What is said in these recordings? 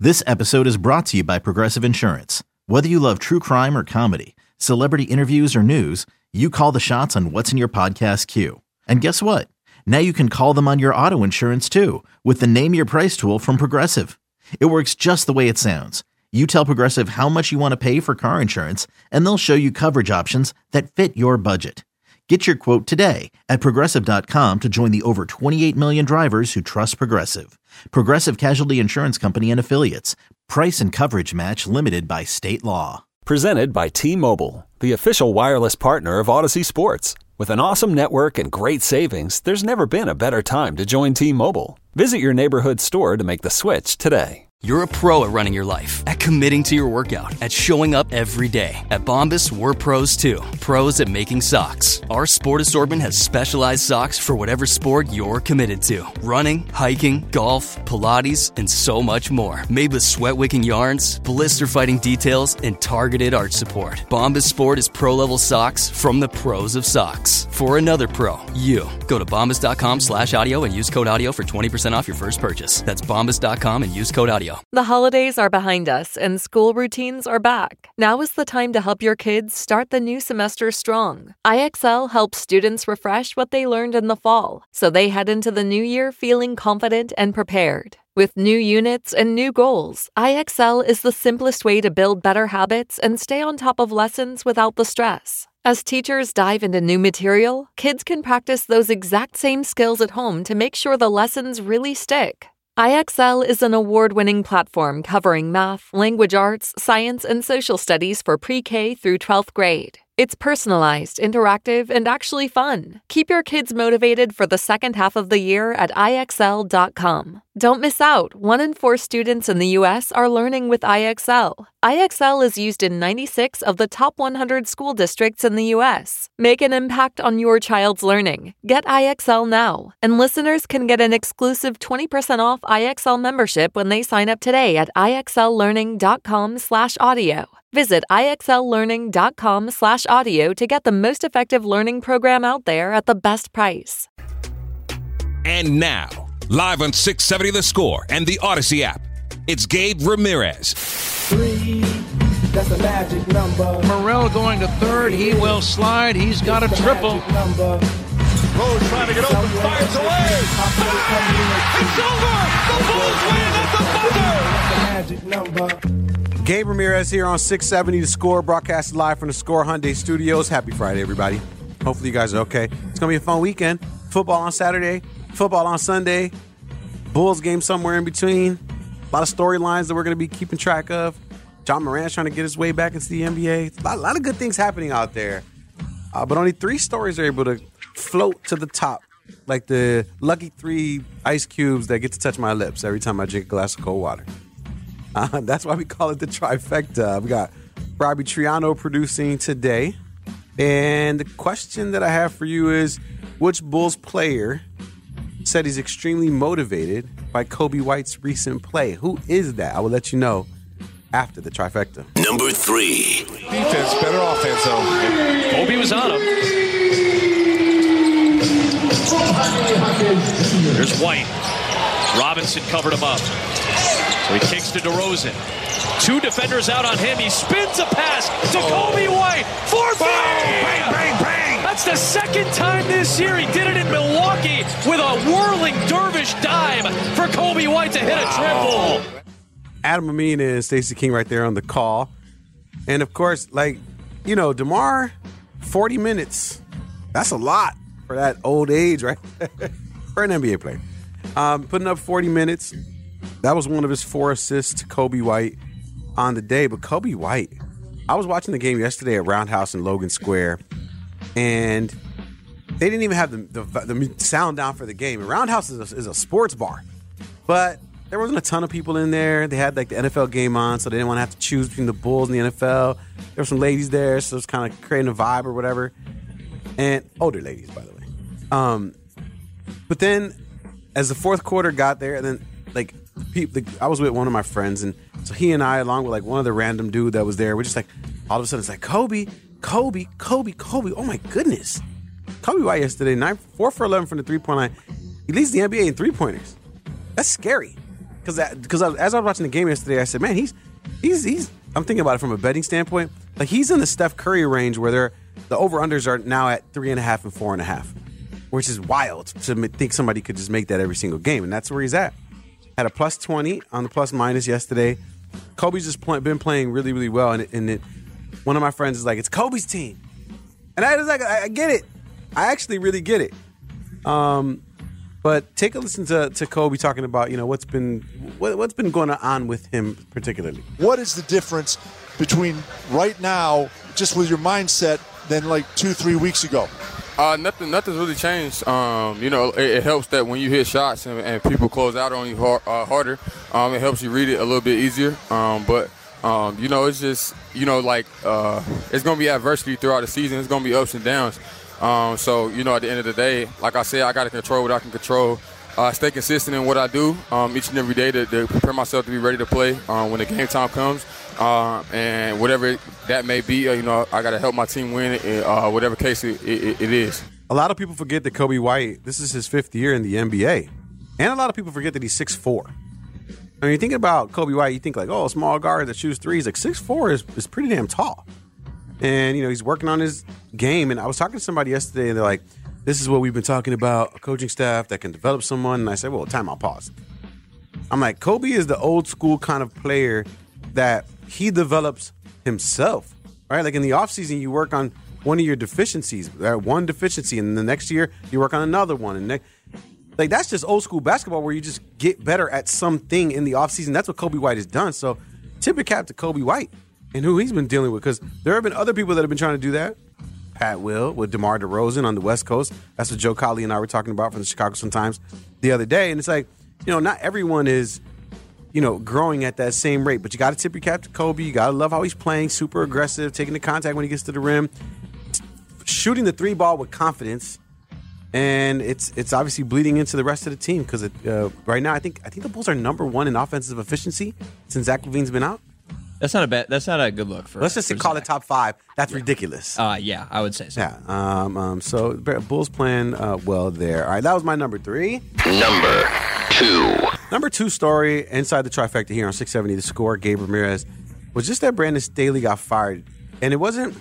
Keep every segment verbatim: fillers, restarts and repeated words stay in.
This episode is brought to you by Progressive Insurance. Whether you love true crime or comedy, celebrity interviews or news, you call the shots on what's in your podcast queue. And guess what? Now you can call them on your auto insurance too with the Name Your Price tool from Progressive. It works just the way it sounds. You tell Progressive how much you want to pay for car insurance, and they'll show you coverage options that fit your budget. Get your quote today at Progressive dot com to join the over twenty-eight million drivers who trust Progressive. Progressive Casualty Insurance Company and Affiliates. Price and coverage match limited by state law. Presented by T-Mobile, the official wireless partner of Odyssey Sports. With an awesome network and great savings, there's never been a better time to join T-Mobile. Visit your neighborhood store to make the switch today. You're a pro at running your life, at committing to your workout, at showing up every day. At Bombas, we're pros too. Pros at making socks. Our sport assortment has specialized socks for whatever sport you're committed to. Running, hiking, golf, Pilates, and so much more. Made with sweat-wicking yarns, blister-fighting details, and targeted arch support. Bombas Sport is pro-level socks from the pros of socks. For another pro, you. Go to bombas.com slash audio and use code audio for twenty percent off your first purchase. That's bombas dot com and use code audio. The holidays are behind us and school routines are back. Now is the time to help your kids start the new semester strong. I X L helps students refresh what they learned in the fall, so they head into the new year feeling confident and prepared. With new units and new goals, I X L is the simplest way to build better habits and stay on top of lessons without the stress. As teachers dive into new material, kids can practice those exact same skills at home to make sure the lessons really stick. I X L is an award-winning platform covering math, language arts, science, and social studies for pre-K through twelfth grade. It's personalized, interactive, and actually fun. Keep your kids motivated for the second half of the year at I X L dot com. Don't miss out. One in four students in the U S are learning with I X L. I X L is used in ninety-six of the top one hundred school districts in the U S. Make an impact on your child's learning. Get I X L now. And listeners can get an exclusive twenty percent off I X L membership when they sign up today at I X L learning dot com slash audio. Visit I X L learning dot com slash audio to get the most effective learning program out there at the best price. And now, live on six seventy The Score and the Odyssey app, it's Gabe Ramirez. Three, that's a magic number. Morrell going to third. He will slide. He's got a triple. Rose trying to get open, fires away. Bang! It's over. The Bulls win at the buzzer. That's a magic number. Gabe Ramirez here on six seventy The Score, broadcasted live from the Score Hyundai Studios. Happy Friday, everybody. Hopefully you guys are okay. It's going to be a fun weekend. Football on Saturday, football on Sunday, Bulls game somewhere in between. A lot of storylines that we're going to be keeping track of. John Morant's trying to get his way back into the N B A. A lot, a lot of good things happening out there. Uh, but only three stories are able to float to the top, like the lucky three ice cubes that get to touch my lips every time I drink a glass of cold water. Uh, that's why we call it the trifecta. We got Robbie Triano producing today. And the question that I have for you is, which Bulls player said he's extremely motivated by Coby White's recent play? Who is that? I will let you know after the trifecta. Number three. Defense, better offense, though. Coby was on him. There's White. Robinson covered him up. So he kicks to DeRozan. Two defenders out on him. He spins a pass to Coby White for three. Bang, bang, bang. That's the second time this year. He did it in Milwaukee with a whirling dervish dive for Coby White to hit a triple. Adam Amin and Stacey King right there on the call. And, of course, like, you know, DeMar, forty minutes. That's a lot for that old age, right? For an N B A player. Um, putting up forty minutes. That was one of his four assists to Coby White on the day. But Coby White, I was watching the game yesterday at Roundhouse in Logan Square, and they didn't even have the, the, the sound down for the game. And Roundhouse is a, is a sports bar, but there wasn't a ton of people in there. They had like the N F L game on, so they didn't want to have to choose between the Bulls and the N F L. There were some ladies there, so it was kind of creating a vibe or whatever. And older ladies, by the way. Um, but then as the fourth quarter got there, and then like people, I was with one of my friends, and so he and I, along with like one other random dude that was there, we're just like, all of a sudden it's like, Coby, Coby, Coby, Coby. Oh my goodness. Coby White yesterday, nine, four for eleven from the three-point line. He leads the N B A in three-pointers. That's scary. because because as I was watching the game yesterday, I said, man, he's he's he's. I'm thinking about it from a betting standpoint. Like he's in the Steph Curry range where they're the over unders are now at three and a half and four and a half, which is wild to think somebody could just make that every single game, and that's where he's at. Had a plus twenty on the plus minus yesterday. Kobe's just play, been playing really really well, and, it, and it, one of my friends is like, it's Kobe's team, and I was like, I, I get it. I actually really get it. Um. But take a listen to, to Kobe talking about, you know, what's been what, what's been going on with him particularly. What is the difference between right now, just with your mindset, than like two, three weeks ago? Uh, nothing. Nothing's really changed. Um, you know, it, it helps that when you hit shots and, and people close out on you hard, uh, harder, um, it helps you read it a little bit easier. Um, but um, you know, it's just you know, like uh, it's gonna be adversity throughout the season. It's gonna be ups and downs. Um, so, you know, at the end of the day, like I said, I got to control what I can control. Uh, stay consistent in what I do um, each and every day to, to prepare myself to be ready to play um, when the game time comes. Uh, and whatever that may be, uh, you know, I got to help my team win it, uh, whatever case it, it, it is. A lot of people forget that Kobe White, this is his fifth year in the N B A. And a lot of people forget that he's six foot four. When you think about Kobe White, you think like, oh, a small guard that shoots threes. Like six foot four is, is pretty damn tall. And, you know, he's working on his game. And I was talking to somebody yesterday, and they're like, this is what we've been talking about, a coaching staff that can develop someone. And I said, well, time out, pause. I'm like, Kobe is the old school kind of player that he develops himself, right? Like in the offseason, you work on one of your deficiencies, one deficiency, and the next year you work on another one. And ne- like that's just old school basketball where you just get better at something in the offseason. That's what Kobe White has done. So tip your cap to Kobe White and who he's been dealing with, because there have been other people that have been trying to do that. Pat Will with DeMar DeRozan on the West Coast. That's what Joe Colley and I were talking about from the Chicago Sun-Times the other day. And it's like, you know, not everyone is, you know, growing at that same rate. But you got to tip your cap to Kobe. You got to love how he's playing, super aggressive, taking the contact when he gets to the rim, shooting the three ball with confidence. And it's it's obviously bleeding into the rest of the team because uh, right now I think I think the Bulls are number one in offensive efficiency since Zach LaVine's been out. That's not a bad. That's not a good look for. Let's just for call Zach. it top five. That's yeah. ridiculous. Uh, yeah, I would say so. Yeah. Um. um so Bulls playing uh, well there. All right, that was my number three. Number two. Number two story inside the trifecta here on six seventy The Score. Gabe Ramirez was just that Brandon Staley got fired, and it wasn't.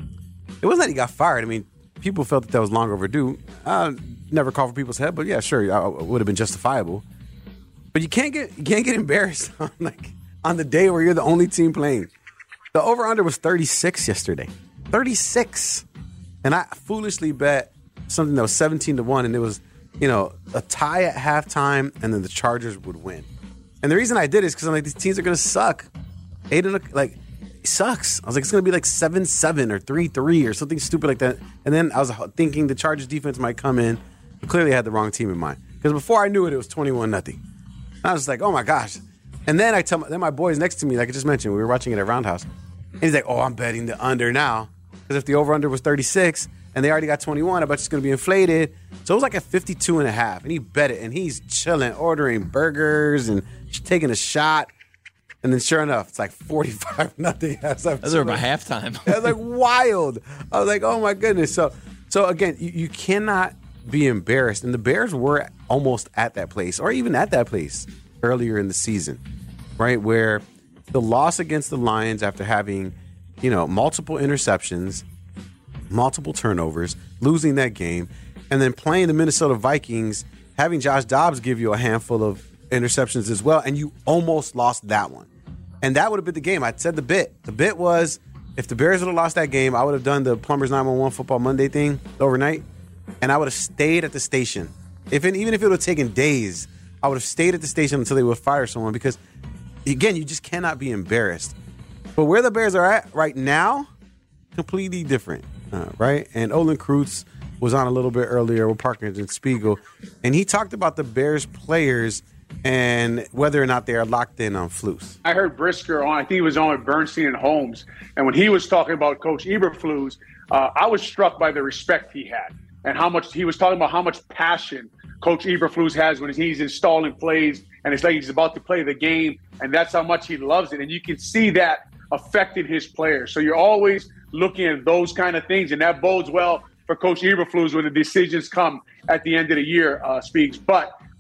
It wasn't that he got fired. I mean, people felt that that was long overdue. I never called for people's head, but yeah, sure, it would have been justifiable. But you can't get you can't get embarrassed on like. on the day where you're the only team playing. The over-under was thirty-six yesterday. thirty-six. And I foolishly bet something that was seventeen to one, and it was, you know, a tie at halftime, and then the Chargers would win. And the reason I did is because I'm like, these teams are going to suck. Eight and a, like, it sucks. I was like, it's going to be like seven seven or three three or something stupid like that. And then I was thinking the Chargers defense might come in. But clearly I had the wrong team in mind. Because before I knew it, it was twenty-one nothing. I was like, oh, my gosh. And then I tell my, then my boy's next to me, like I just mentioned, we were watching it at Roundhouse. And he's like, oh, I'm betting the under now. Because if the over-under was thirty-six and they already got twenty-one, I bet it's going to be inflated. So it was like a fifty-two and a half. And he bet it. And he's chilling, ordering burgers and taking a shot. And then sure enough, it's like forty-five nothing. Those are by halftime. It was like wild. I was like, oh, my goodness. So, so again, you, you cannot be embarrassed. And the Bears were almost at that place, or even at that place earlier in the season, right, where the loss against the Lions after having, you know, multiple interceptions, multiple turnovers, losing that game, and then playing the Minnesota Vikings, having Josh Dobbs give you a handful of interceptions as well, and you almost lost that one. And that would have been the game. I said the bit. The bit was if the Bears would have lost that game, I would have done the Plumbers nine one one Football Monday thing overnight, and I would have stayed at the station. If it, even if it would have taken days, I would have stayed at the station until they would fire someone because, again, you just cannot be embarrassed. But where the Bears are at right now, completely different, uh, right? And Olin Kreutz was on a little bit earlier with Parkins and Spiegel, and he talked about the Bears players and whether or not they are locked in on Flus. I heard Brisker on, I think he was on with Bernstein and Holmes, and when he was talking about Coach Eberflus, uh, I was struck by the respect he had and how much he was talking about how much passion Coach Eberflus has when he's installing plays and it's like he's about to play the game, and that's how much he loves it. And you can see that affecting his players. So you're always looking at those kind of things, and that bodes well for Coach Eberflus when the decisions come at the end of the year, uh, Speaks. But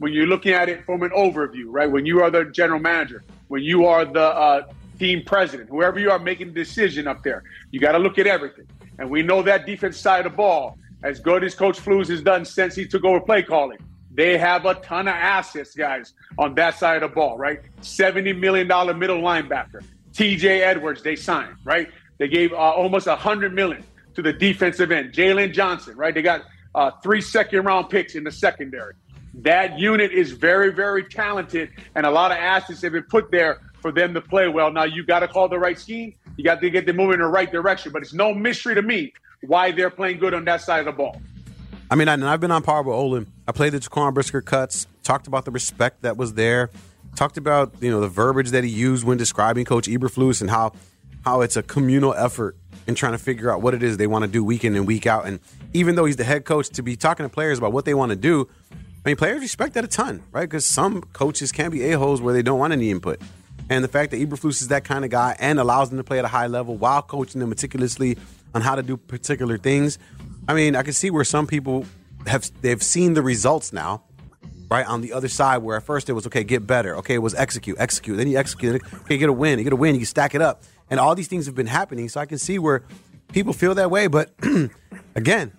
when you're looking at it from an overview, right? When you are the general manager, when you are the uh, team president, whoever you are making the decision up there, you got to look at everything. And we know that defense side of the ball, as good as Coach Flus has done since he took over play calling, they have a ton of assets, guys, on that side of the ball, right? seventy million dollars middle linebacker. T J Edwards, they signed, right? They gave uh, almost one hundred million dollars to the defensive end. Jalen Johnson, right? They got uh, three second-round picks in the secondary. That unit is very, very talented, and a lot of assets have been put there for them to play well. Now, you got to call the right scheme. You got to get them moving in the right direction, but it's no mystery to me why they're playing good on that side of the ball. I mean, I, and I've been on par with Olin. I played the Jaquan Brisker cuts, talked about the respect that was there, talked about, you know, the verbiage that he used when describing Coach Eberflus and how how it's a communal effort in trying to figure out what it is they want to do week in and week out. And even though he's the head coach, to be talking to players about what they want to do, I mean, players respect that a ton, right? Because some coaches can be a-holes where they don't want any input. And the fact that Eberflus is that kind of guy and allows them to play at a high level while coaching them meticulously on how to do particular things, I mean, I can see where some people have they've seen the results now, right, on the other side, where at first it was, okay, get better. Okay, it was execute, execute. Then you execute it. Okay, you get a win. You get a win. You stack it up. And all these things have been happening. So I can see where people feel that way. But, again,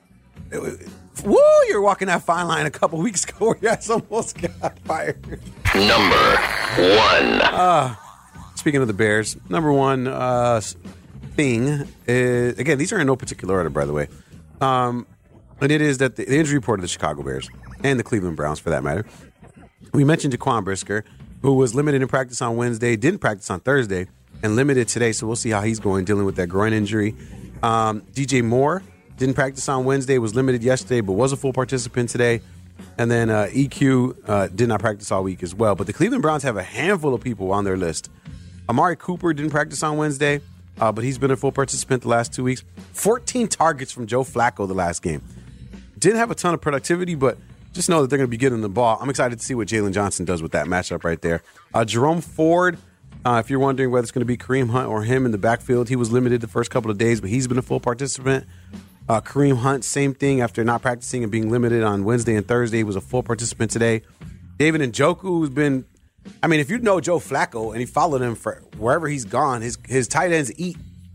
it, woo, you're walking that fine line a couple weeks ago where you guys almost got fired. Number one. Uh, speaking of the Bears, number one uh, thing is, again, these are in no particular order, by the way. Um, and it is that the, the injury report of the Chicago Bears and the Cleveland Browns, for that matter. We mentioned Jaquan Brisker, who was limited in practice on Wednesday, didn't practice on Thursday, and limited today. So we'll see how he's going, dealing with that groin injury. Um, D J Moore didn't practice on Wednesday, was limited yesterday, but was a full participant today. And then uh, E Q uh, did not practice all week as well. But the Cleveland Browns have a handful of people on their list. Amari Cooper didn't practice on Wednesday, uh, but he's been a full participant the last two weeks. fourteen targets from Joe Flacco the last game. Didn't have a ton of productivity, but just know that they're going to be getting the ball. I'm excited to see what Jalen Johnson does with that matchup right there. Uh, Jerome Ford, uh, if you're wondering whether it's going to be Kareem Hunt or him in the backfield, he was limited the first couple of days, but he's been a full participant. Uh, Kareem Hunt, same thing. After not practicing and being limited on Wednesday and Thursday, he was a full participant today. David Njoku, who's been, I mean, if you know Joe Flacco and you followed him for wherever he's gone, his, his tight ends eat.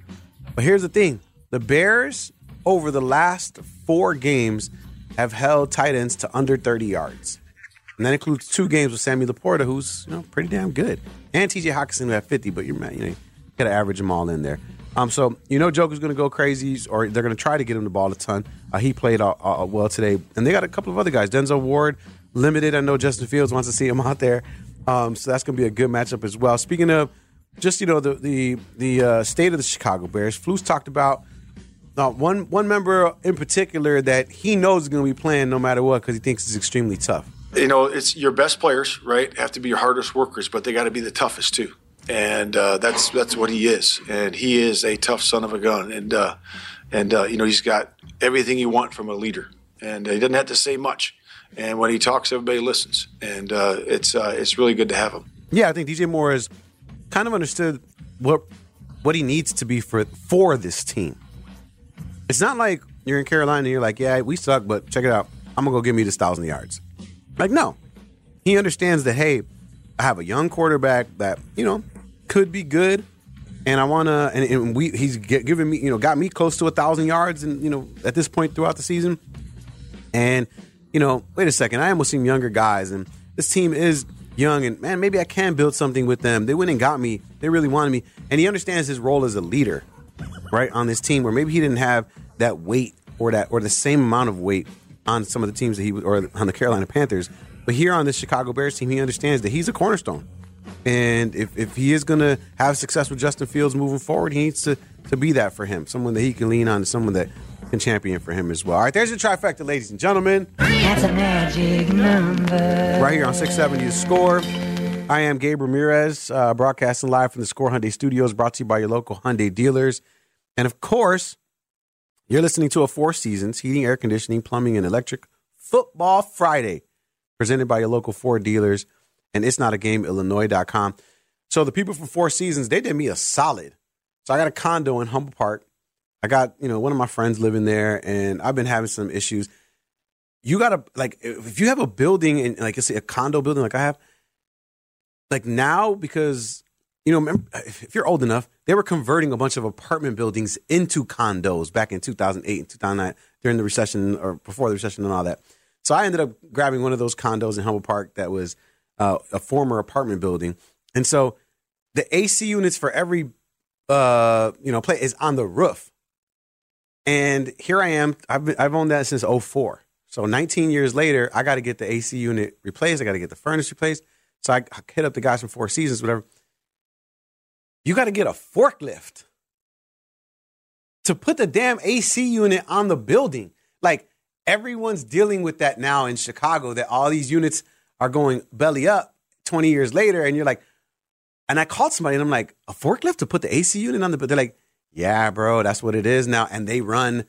But here's the thing. The Bears, over the last four games, have held tight ends to under thirty yards. And that includes two games with Sammy Laporta, who's, you know, pretty damn good. And T J Hockenson, who had fifty, but you're, you know, you got to average them all in there. Um, so, you know, Joker's going to go crazy, or they're going to try to get him the ball a ton. Uh, he played uh, uh, well today. And they got a couple of other guys. Denzel Ward, limited. I know Justin Fields wants to see him out there. Um, so that's going to be a good matchup as well. Speaking of just, you know, the the, the uh, state of the Chicago Bears, Flus talked about uh, one, one member in particular that he knows is going to be playing no matter what because he thinks it's extremely tough. You know, it's your best players, right, have to be your hardest workers, but they got to be the toughest too. And uh, that's that's what he is, and he is a tough son of a gun, and uh, and uh, you know he's got everything you want from a leader, and he doesn't have to say much. And when he talks, everybody listens, and uh, it's uh, it's really good to have him. Yeah, I think D J Moore has kind of understood what what he needs to be for for this team. It's not like you're in Carolina and you're like, yeah, we suck, but check it out, I'm gonna go give me this thousand yards. Like, no, he understands that. Hey, I have a young quarterback that, you know, could be good, and I want to, and, and we, he's get, giving me, you know, got me close to a thousand yards, and, you know, at this point throughout the season. And, you know, wait a second, I am with some younger guys, and this team is young, and man, maybe I can build something with them. They went and got me. They really wanted me. And he understands his role as a leader, right, on this team, where maybe he didn't have that weight or that, or the same amount of weight on some of the teams that he, or on the Carolina Panthers. But here on this Chicago Bears team, he understands that he's a cornerstone. And if, if he is going to have success with Justin Fields moving forward, he needs to, to be that for him. Someone that he can lean on, someone that can champion for him as well. All right, there's your trifecta, ladies and gentlemen. That's a magic number. Right here on six seventy The Score. I am Gabe Ramirez, uh, broadcasting live from the Score Hyundai Studios, brought to you by your local Hyundai dealers. And, of course, you're listening to a Four Seasons Heating, Air Conditioning, Plumbing, and Electric Football Friday, presented by your local Ford dealers. And it's not a game, Illinois dot com. So the people from Four Seasons, they did me a solid. So I got a condo in Humboldt Park. I got, you know, one of my friends living there, and I've been having some issues. you gotta like if you have a building and like let's say a condo building like I have, like now because you know remember, if you're old enough, they were converting a bunch of apartment buildings into condos back in two thousand eight and two thousand nine during the recession or before the recession and all that. So I ended up grabbing one of those condos in Humboldt Park that was uh, a former apartment building, and so the A C units for every uh, you know place is on the roof. And here I am. I've been, I've owned that since oh four. So nineteen years later, I got to get the A C unit replaced. I got to get the furnace replaced. So I hit up the guys from Four Seasons, whatever. You got to get a forklift to put the damn A C unit on the building. Like everyone's dealing with that now in Chicago, that all these units are going belly up twenty years later. And you're like, and I called somebody and I'm like, a forklift to put the A C unit on the, but they're like, yeah, bro, that's what it is now. And they run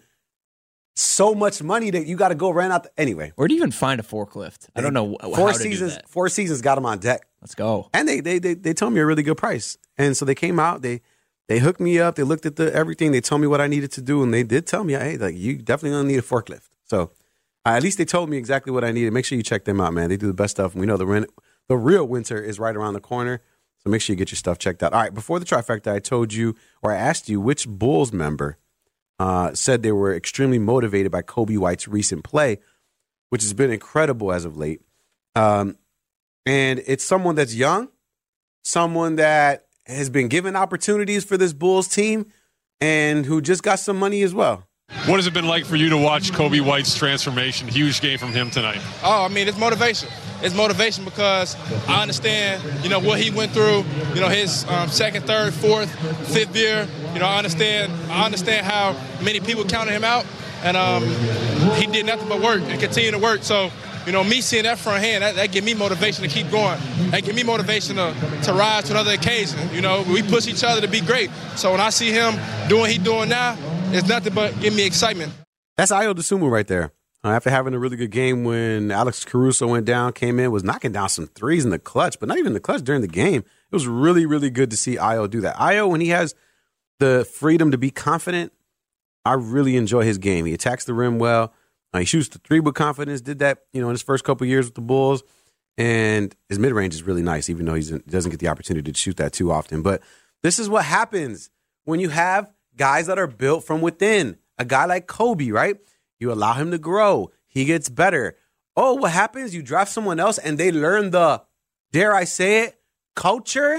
so much money that you got to go rent out. The, anyway, where do you even find a forklift? I don't know Four how to Seasons, do that. Four Seasons got them on deck. Let's go. And they they they they told me a really good price. And so they came out. They they hooked me up. They looked at the everything. They told me what I needed to do, and they did tell me, hey, like you definitely gonna need a forklift. So uh, at least they told me exactly what I needed. Make sure you check them out, man. They do the best stuff. And we know the rent, the real winter is right around the corner. So make sure you get your stuff checked out. All right, before the trifecta, I told you or I asked you which Bulls member Uh, said they were extremely motivated by Kobe White's recent play, which has been incredible as of late. Um, and it's someone that's young, someone that has been given opportunities for this Bulls team, and who just got some money as well. What has it been like for you to watch Kobe White's transformation? Huge game from him tonight. Oh, I mean, it's motivation. It's motivation because I understand, you know, what he went through, you know, his um, second, third, fourth, fifth year. You know, I understand I understand how many people counted him out, and um, he did nothing but work and continue to work. So, you know, me seeing that front hand, that, that give me motivation to keep going. That give me motivation to, to rise to another occasion. You know, we push each other to be great. So when I see him doing what he's doing now, it's nothing but give me excitement. That's Ayo Dosunmu right there. Uh, after having a really good game when Alex Caruso went down, came in, was knocking down some threes in the clutch, but not even the clutch during the game. It was really, really good to see Ayo do that. Ayo, when he has the freedom to be confident, I really enjoy his game. He attacks the rim well. Uh, he shoots the three with confidence. Did that, you know, in his first couple years with the Bulls, and his mid range is really nice, even though he's, he doesn't get the opportunity to shoot that too often. But this is what happens when you have guys that are built from within. A guy like Kobe, right? You allow him to grow. He gets better. Oh, what happens? You draft someone else and they learn the, dare I say it, culture.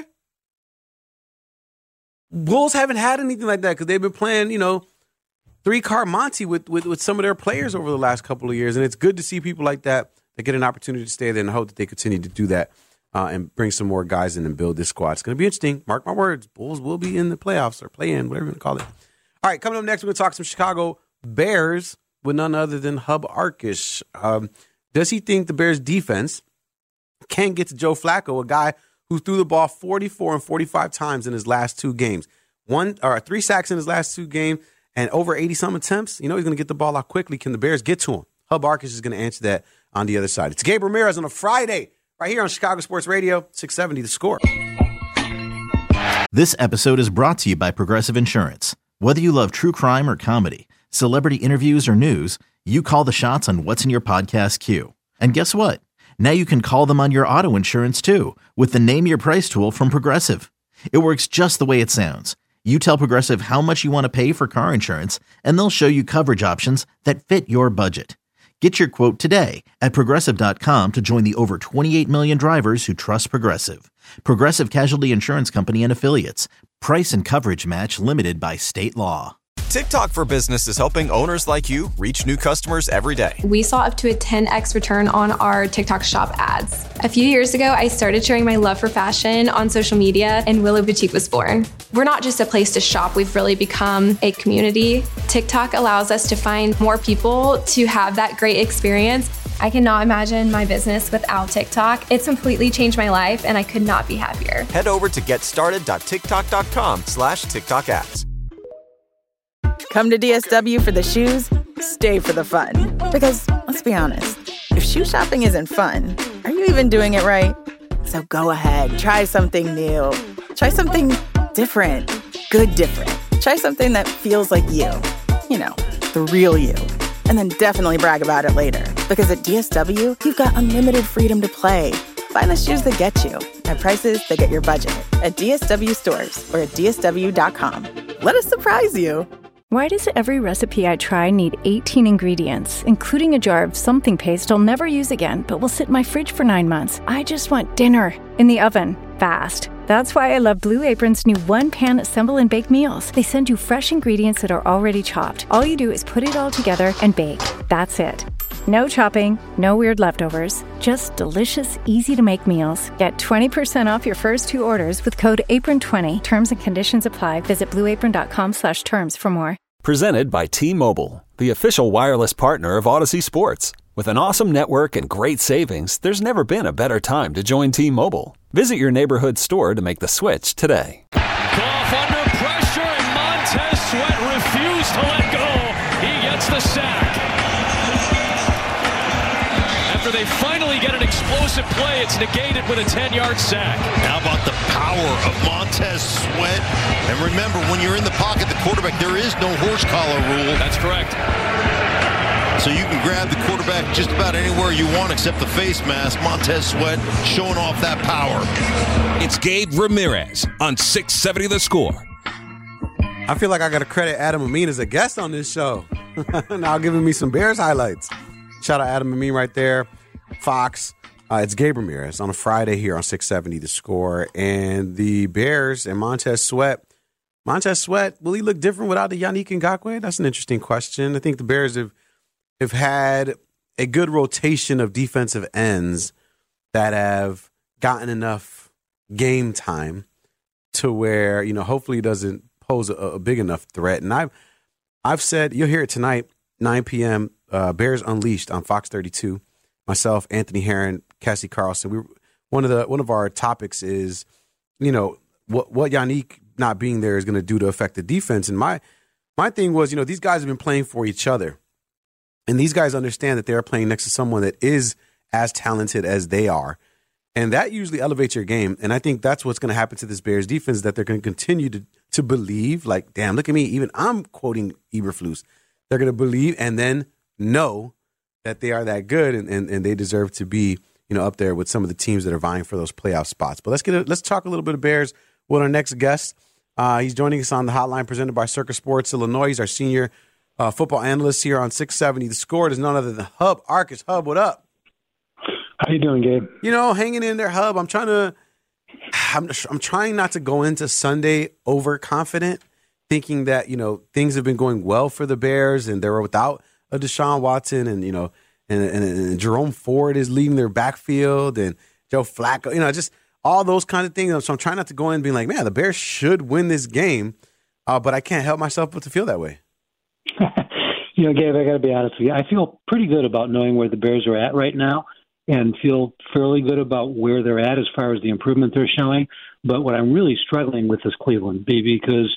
Bulls haven't had anything like that because they've been playing, you know, three-card Monty with, with, with some of their players over the last couple of years. And it's good to see people like that that get an opportunity to stay there, and I hope that they continue to do that uh, and bring some more guys in and build this squad. It's going to be interesting. Mark my words. Bulls will be in the playoffs or play-in, whatever you want to call it. All right, coming up next, we're going to talk some Chicago Bears with none other than Hub Arkush. Um, does he think the Bears defense can get to Joe Flacco, a guy who threw the ball forty-four and forty-five times in his last two games? One or three sacks in his last two games and over eighty-some attempts. You know he's going to get the ball out quickly. Can the Bears get to him? Hub Arkush is going to answer that on the other side. It's Gabe Ramirez on a Friday right here on Chicago Sports Radio, six seventy The Score. This episode is brought to you by Progressive Insurance. Whether you love true crime or comedy, celebrity interviews or news, you call the shots on what's in your podcast queue. And guess what? Now you can call them on your auto insurance too with the Name Your Price tool from Progressive. It works just the way it sounds. You tell Progressive how much you want to pay for car insurance, and they'll show you coverage options that fit your budget. Get your quote today at Progressive dot com to join the over twenty-eight million drivers who trust Progressive. Progressive Casualty Insurance Company and Affiliates. Price and coverage match limited by state law. TikTok for Business is helping owners like you reach new customers every day. We saw up to a ten x return on our TikTok shop ads. A few years ago, I started sharing my love for fashion on social media, and Willow Boutique was born. We're not just a place to shop, we've really become a community. TikTok allows us to find more people to have that great experience. I cannot imagine my business without TikTok. It's completely changed my life, and I could not be happier. Head over to getstarted.tiktok.com slash TikTok ads. Come to D S W for the shoes, stay for the fun. Because, let's be honest, if shoe shopping isn't fun, are you even doing it right? So go ahead, try something new. Try something different. Good different. Try something that feels like you. You know, the real you. And then definitely brag about it later. Because at D S W, you've got unlimited freedom to play. Find the shoes that get you at prices that get your budget at D S W stores or at D S W dot com. Let us surprise you. Why does every recipe I try need eighteen ingredients, including a jar of something paste I'll never use again, but will sit in my fridge for nine months? I just want dinner in the oven, fast. That's why I love Blue Apron's new one-pan assemble and bake meals. They send you fresh ingredients that are already chopped. All you do is put it all together and bake. That's it. No chopping, no weird leftovers, just delicious, easy-to-make meals. Get twenty percent off your first two orders with code apron twenty. Terms and conditions apply. Visit blue apron dot com slash terms for more. Presented by T-Mobile, the official wireless partner of Odyssey Sports. With an awesome network and great savings, there's never been a better time to join T-Mobile. Visit your neighborhood store to make the switch today. Goff under pressure, and Montez Sweat refused to let go. He gets the sack. After they finally get an explosive play, it's negated with a ten-yard sack. How about the power of Montez Sweat? And remember, when you're in the pocket, the quarterback, there is no horse collar rule. That's correct. So you can grab the quarterback just about anywhere you want except the face mask. Montez Sweat showing off that power. It's Gabe Ramirez on six seventy The Score. I feel like I got to credit Adam Amin as a guest on this show. Now giving me some Bears highlights. Shout out Adam Amin right there. Fox. Uh, it's Gabe Ramirez on a Friday here on six seventy The Score. And the Bears and Montez Sweat. Montez Sweat, will he look different without the Yannick Ngakoue? That's an interesting question. I think the Bears have, have had a good rotation of defensive ends that have gotten enough game time to where, you know, hopefully he doesn't pose a, a big enough threat. And I've, I've said, you'll hear it tonight, nine p.m., uh, Bears Unleashed on Fox thirty-two. Myself, Anthony Herron, Cassie Carlson. We one of the one of our topics is, you know, what what Yannick not being there is going to do to affect the defense. And my my thing was, you know, these guys have been playing for each other, and these guys understand that they are playing next to someone that is as talented as they are, and that usually elevates your game. And I think that's what's going to happen to this Bears defense, that they're going to continue to to believe, like, damn, look at me. Even I'm quoting Eberflus. They're going to believe and then know that they are that good, and, and, and they deserve to be, you know, up there with some of the teams that are vying for those playoff spots. But let's get a, let's talk a little bit of Bears with our next guest. Uh, he's joining us on the hotline presented by Circus Sports Illinois. He's our senior uh, football analyst here on six seventy The Score. It is none other than Hub Arkush. Hub, what up? How you doing, Gabe? You know, hanging in there, Hub. I'm trying to, I'm, I'm trying not to go into Sunday overconfident, thinking that, you know, things have been going well for the Bears and they're without a Deshaun Watson, and you know, and, and, and Jerome Ford is leading their backfield, and Joe Flacco, you know, just all those kinds of things. So I'm trying not to go in and be like, man, the Bears should win this game, uh, but I can't help myself but to feel that way. You know, Gabe, I got to be honest with you. I feel pretty good about knowing where the Bears are at right now, and feel fairly good about where they're at as far as the improvement they're showing. But what I'm really struggling with is Cleveland, B, because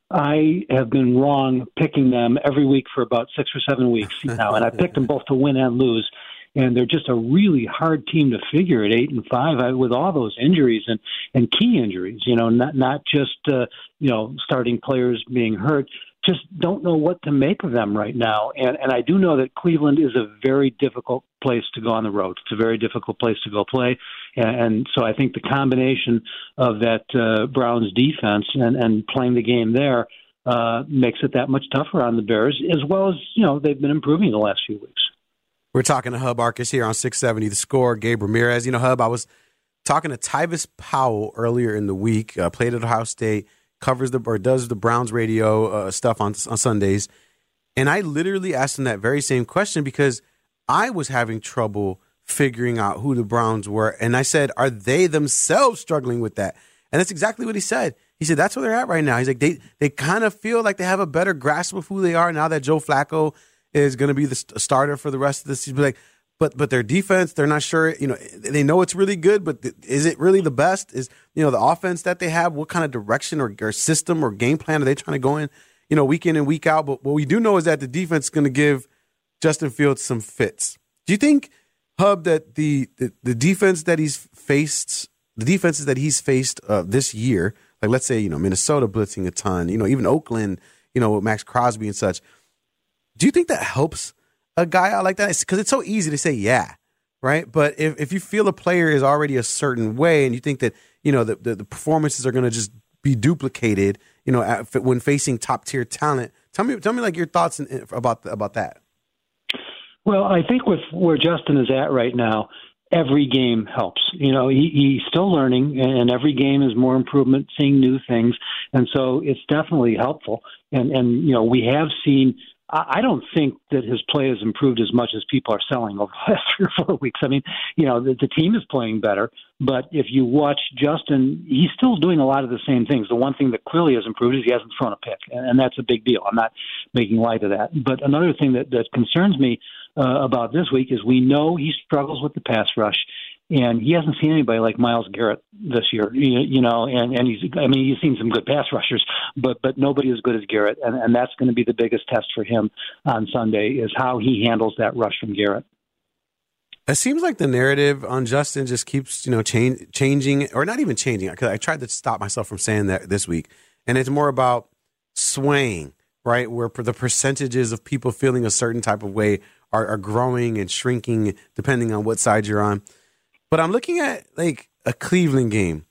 I have been wrong picking them every week for about six or seven weeks now, and I picked them both to win and lose. And they're just a really hard team to figure at eight and five I, with all those injuries and, and key injuries. You know, not not just uh, you know starting players being hurt. Just don't know what to make of them right now. And and I do know that Cleveland is a very difficult place to go on the road. It's a very difficult place to go play. And, and so I think the combination of that uh, Browns defense and, and playing the game there uh, makes it that much tougher on the Bears, as well as, you know, they've been improving the last few weeks. We're talking to Hub Arkush here on six seventy The Score. Gabe Ramirez. You know, Hub, I was talking to Tyvis Powell earlier in the week, uh, played at Ohio State, covers the or does the Browns radio uh, stuff on on Sundays, and I literally asked him that very same question because I was having trouble figuring out who the Browns were, and I said, "Are they themselves struggling with that?" And that's exactly what he said. He said that's where they're at right now. He's like they they kind of feel like they have a better grasp of who they are now that Joe Flacco is going to be the st- starter for the rest of the season. Like, but but their defense, they're not sure. You know, they know it's really good, but th- is it really the best? Is you know the offense that they have? What kind of direction or, or system or game plan are they trying to go in? You know, week in and week out. But what we do know is that the defense is going to give Justin Fields some fits. Do you think, Hub, that the the, the defense that he's faced, the defenses that he's faced uh, this year, like let's say you know Minnesota blitzing a ton, you know even Oakland, you know with Max Crosby and such. Do you think that helps a guy out like that? Because it's so easy to say, yeah, right? But if, if you feel a player is already a certain way and you think that, you know, the, the, the performances are going to just be duplicated, you know, at, when facing top tier talent, tell me, tell me like your thoughts in, about about that. Well, I think with where Justin is at right now, every game helps. You know, he, he's still learning, and every game is more improvement, seeing new things, and so it's definitely helpful. And and you know, we have seen. I don't think that his play has improved as much as people are selling over the last three or four weeks. I mean, you know, the, the team is playing better, but if you watch Justin, he's still doing a lot of the same things. The one thing that clearly has improved is he hasn't thrown a pick, and, and that's a big deal. I'm not making light of that. But another thing that, that concerns me uh, about this week is we know he struggles with the pass rush. And he hasn't seen anybody like Myles Garrett this year, you, you know, and, and he's, I mean, he's seen some good pass rushers, but, but nobody as good as Garrett. And, and that's going to be the biggest test for him on Sunday is how he handles that rush from Garrett. It seems like the narrative on Justin just keeps, you know, change, changing or not even changing. Because I tried to stop myself from saying that this week. And it's more about swaying, right? Where the percentages of people feeling a certain type of way are, are growing and shrinking depending on what side you're on. But I'm looking at like a Cleveland game.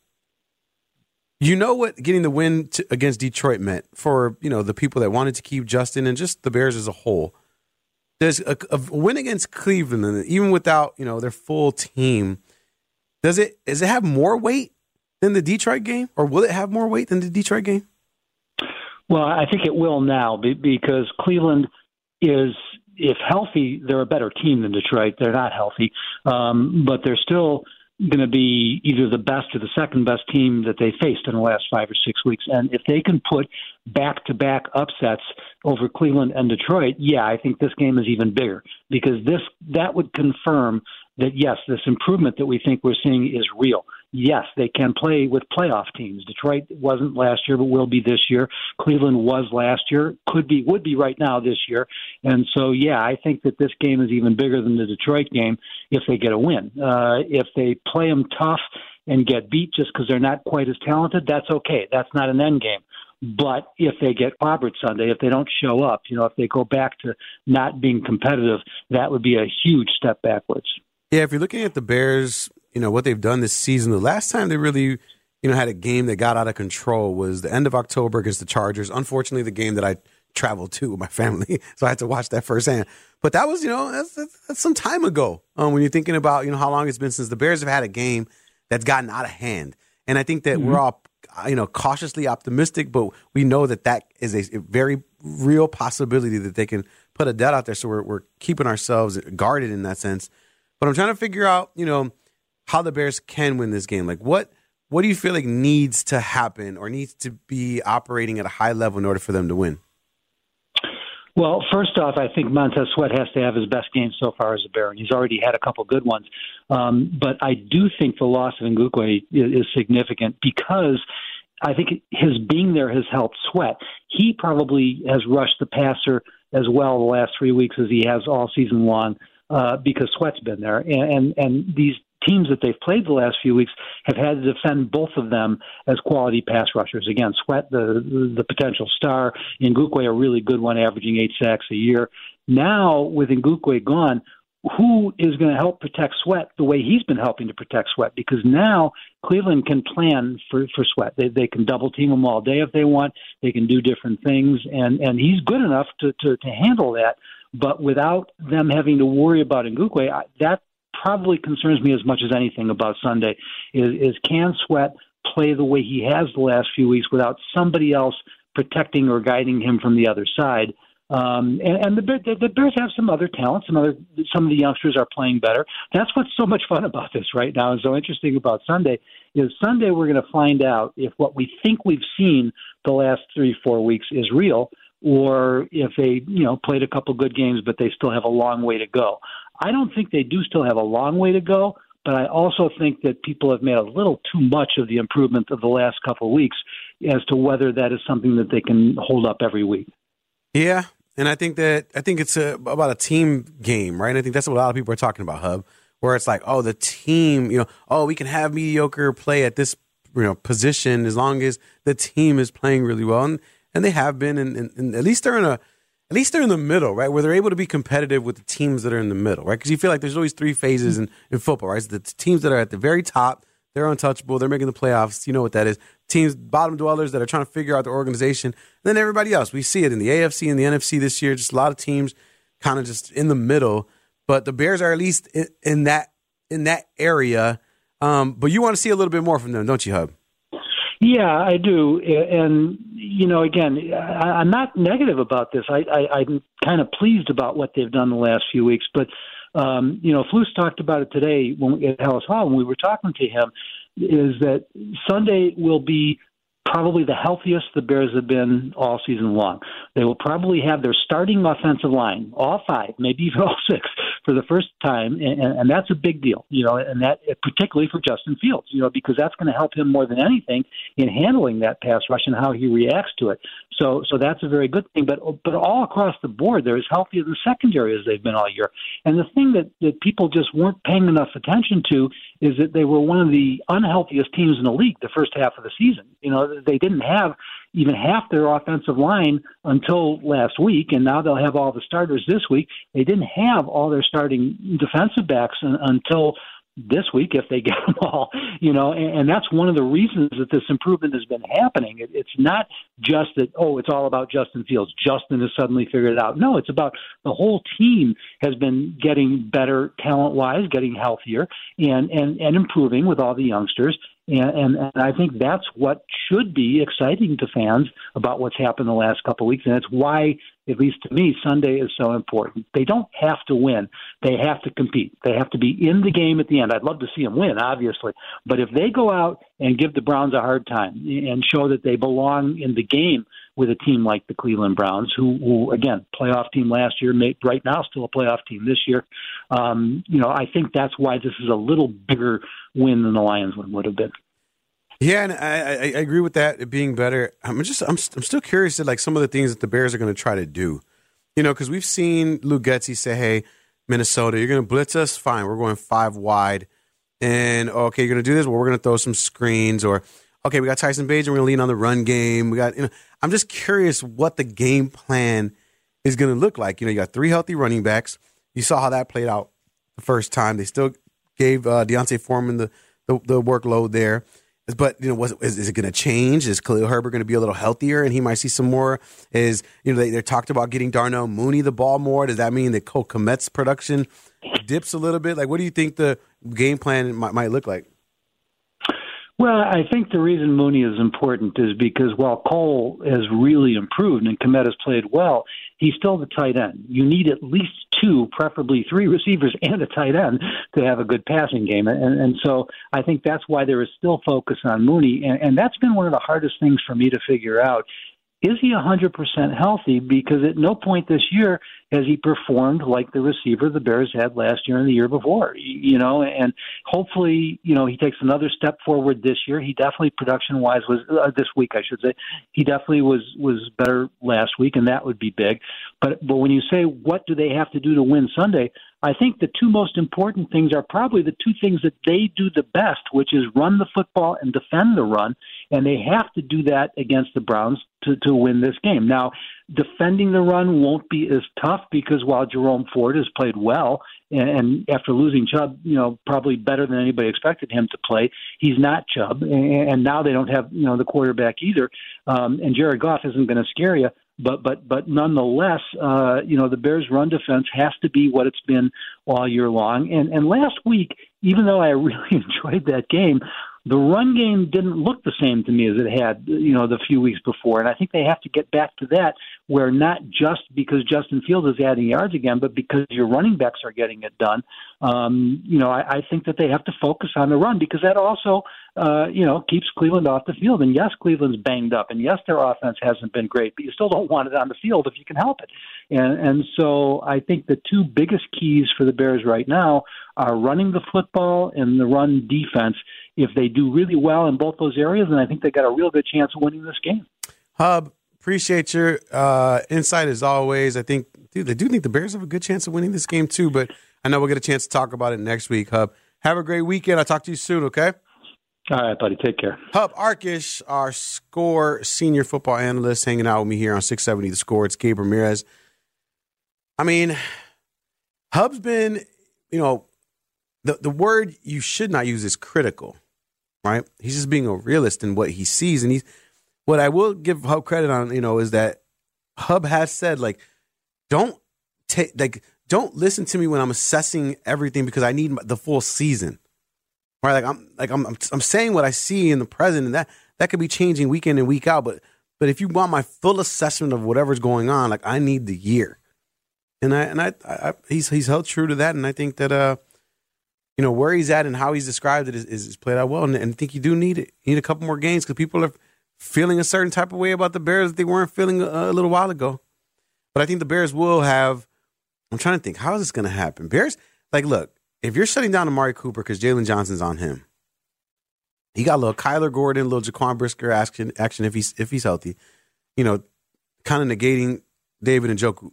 You know what getting the win to, against Detroit meant for, you know, the people that wanted to keep Justin and just the Bears as a whole. There's a, a win against Cleveland, and even without, you know, their full team. Does it does it have more weight than the Detroit game, or will it have more weight than the Detroit game? Well, I think it will now because Cleveland is. If healthy, they're a better team than Detroit. They're not healthy, um, but they're still going to be either the best or the second best team that they faced in the last five or six weeks. And if they can put back-to-back upsets over Cleveland and Detroit, yeah, I think this game is even bigger because this that would confirm that, yes, this improvement that we think we're seeing is real. Yes, they can play with playoff teams. Detroit wasn't last year, but will be this year. Cleveland was last year, could be, would be right now this year. And so, yeah, I think that this game is even bigger than the Detroit game if they get a win. Uh, if they play them tough and get beat just because they're not quite as talented, that's okay. That's not an end game. But if they get clobbered Sunday, if they don't show up, you know, if they go back to not being competitive, that would be a huge step backwards. Yeah, if you're looking at the Bears, you know, what they've done this season, the last time they really, you know, had a game that got out of control was the end of October against the Chargers. Unfortunately, the game that I traveled to with my family, so I had to watch that firsthand. But that was, you know, that's, that's, that's some time ago um, when you're thinking about, you know, how long it's been since the Bears have had a game that's gotten out of hand. And I think that mm-hmm. we're all, you know, cautiously optimistic, but we know that that is a very real possibility that they can put a debt out there. So we're, we're keeping ourselves guarded in that sense. But I'm trying to figure out, you know, how the Bears can win this game. Like, what what do you feel like needs to happen or needs to be operating at a high level in order for them to win? Well, first off, I think Montez Sweat has to have his best game so far as a Bear, and he's already had a couple good ones. Um, but I do think the loss of Ngakoue is, is significant because I think his being there has helped Sweat. He probably has rushed the passer as well the last three weeks as he has all season long. Uh, because Sweat's been there, and, and and these teams that they've played the last few weeks have had to defend both of them as quality pass rushers. Again, Sweat, the the, the potential star, Ngakoue, a really good one, averaging eight sacks a year. Now, with Ngakoue gone, who is going to help protect Sweat the way he's been helping to protect Sweat? Because now Cleveland can plan for, for Sweat. They they can double team him all day if they want. They can do different things, and, and he's good enough to, to, to handle that. But without them having to worry about Ngakoue, I, that probably concerns me as much as anything about Sunday, is, is can Sweat play the way he has the last few weeks without somebody else protecting or guiding him from the other side? Um, and and the, the, the Bears have some other talent. Some other some of the youngsters are playing better. That's what's so much fun about this right now and so interesting about Sunday is Sunday we're going to find out if what we think we've seen the last three, four weeks is real, or if they, you know, played a couple good games, but they still have a long way to go. I don't think they do still have a long way to go, but I also think that people have made a little too much of the improvement of the last couple of weeks as to whether that is something that they can hold up every week. Yeah, and I think that I think it's a, about a team game, right? And I think that's what a lot of people are talking about, Hub, where it's like, oh, the team, you know, oh, we can have mediocre play at this, you know, position as long as the team is playing really well. And And they have been, and, and, and at least they're in a at least they're in the middle, right? Where they're able to be competitive with the teams that are in the middle, right? Because you feel like there's always three phases in, in football, right? So the teams that are at the very top, they're untouchable. They're making the playoffs. You know what that is. Teams, bottom dwellers that are trying to figure out their organization. And then everybody else. We see it in the A F C and the N F C this year. Just a lot of teams kind of just in the middle. But the Bears are at least in, in that in that area. Um, but you want to see a little bit more from them, don't you, Hub? Yeah, I do. And, you know, again, I, I'm not negative about this. I, I, I'm kind of pleased about what they've done the last few weeks. But, um, you know, Flus talked about it today when, at Ellis Hall when we were talking to him, is that Sunday will be probably the healthiest the Bears have been all season long. They will probably have their starting offensive line, all five, maybe even all six, for the first time, and, and that's a big deal, you know, and that particularly for Justin Fields, you know, because that's going to help him more than anything in handling that pass rush and how he reacts to it. So, so that's a very good thing. But, but all across the board, they're as healthy in the secondary as they've been all year. And the thing that, that people just weren't paying enough attention to is that they were one of the unhealthiest teams in the league the first half of the season. You know, they didn't have even half their offensive line until last week, and now they'll have all the starters this week. They didn't have all their starting defensive backs un- until this week, if they get them all, you know, and, and that's one of the reasons that this improvement has been happening. It, it's not just that, oh, it's all about Justin Fields. Justin has suddenly figured it out. No, it's about the whole team has been getting better talent-wise, getting healthier, and, and, and improving with all the youngsters. And, and, and I think that's what should be exciting to fans about what's happened the last couple of weeks. And it's why, at least to me, Sunday is so important. They don't have to win. They have to compete. They have to be in the game at the end. I'd love to see them win, obviously. But if they go out and give the Browns a hard time and show that they belong in the game with a team like the Cleveland Browns, who, who again, playoff team last year, made, right now still a playoff team this year, um, you know, I think that's why this is a little bigger win than the Lions would, would have been. Yeah, and I, I, I agree with that, it being better. I'm just, I'm, I'm still curious at like some of the things that the Bears are going to try to do. You know, because we've seen Luke Getsy say, "Hey, Minnesota, you're going to blitz us? Fine, we're going five wide, and okay, you're going to do this. Well, we're going to throw some screens, or okay, we got Tyson Bagent, we're going to lean on the run game. We got, you know, I'm just curious what the game plan is going to look like. You know, you got three healthy running backs. You saw how that played out the first time. They still gave uh, Deontay Foreman the, the the workload there. But, you know, was, is, is it going to change? Is Khalil Herbert going to be a little healthier and he might see some more? Is, you know, they, they talked about getting Darnell Mooney the ball more. Does that mean that Cole Kmet's production dips a little bit? Like, what do you think the game plan might, might look like? Well, I think the reason Mooney is important is because while Cole has really improved and Kmet has played well, he's still the tight end. You need at least two, preferably three receivers and a tight end to have a good passing game. And, and so I think that's why there is still focus on Mooney. And, and that's been one of the hardest things for me to figure out. Is he one hundred percent healthy? Because at no point this year has he performed like the receiver the Bears had last year and the year before, you know, and hopefully, you know, he takes another step forward this year. He definitely, production-wise, was uh, this week, I should say, he definitely was was better last week, and that would be big. But but when you say what do they have to do to win Sunday, I think the two most important things are probably the two things that they do the best, which is run the football and defend the run, and they have to do that against the Browns to, to win this game. Now, defending the run won't be as tough because while Jerome Ford has played well, and, and after losing Chubb, you know, probably better than anybody expected him to play, he's not Chubb, and, and now they don't have, you know, the quarterback either, um, and Jared Goff isn't going to scare you. But but but nonetheless, uh, you know, the Bears' run defense has to be what it's been all year long. And and last week, even though I really enjoyed that game, the run game didn't look the same to me as it had, you know, the few weeks before. And I think they have to get back to that, where not just because Justin Fields is adding yards again, but because your running backs are getting it done. Um, you know, I, I think that they have to focus on the run because that also, uh, you know, keeps Cleveland off the field. And yes, Cleveland's banged up, and yes, their offense hasn't been great, but you still don't want it on the field if you can help it. And, and so I think the two biggest keys for the Bears right now are running the football and the run defense. If they do really well in both those areas, then I think they got a real good chance of winning this game. Hub, appreciate your uh, insight as always. I think, dude, I do think the Bears have a good chance of winning this game too, but I know we'll get a chance to talk about it next week, Hub. Have a great weekend. I'll talk to you soon, okay? All right, buddy. Take care. Hub Arkush, our Score senior football analyst, hanging out with me here on six seventy The Score. It's Gabe Ramirez I mean, Hub's been, you know, the the word you should not use is critical, right? He's just being a realist in what he sees, and he's what I will give Hub credit on, you know, is that Hub has said, like, don't take, like, don't listen to me when I'm assessing everything because I need the full season, right? Like I'm, like I'm, I'm, I'm saying what I see in the present, and that that could be changing week in and week out, but but if you want my full assessment of whatever's going on, like I need the year, and I and I, I he's he's held true to that, and I think that uh. You know, where he's at and how he's described it is, is, is played out well. And, and I think you do need it. You need a couple more games because people are feeling a certain type of way about the Bears that they weren't feeling a, a little while ago. But I think the Bears will have – I'm trying to think, how is this going to happen? Bears – like, look, if you're shutting down Amari Cooper because Jalen Johnson's on him, he got a little Kyler Gordon, a little Jaquan Brisker action, action if he's if he's healthy, you know, kind of negating David Njoku.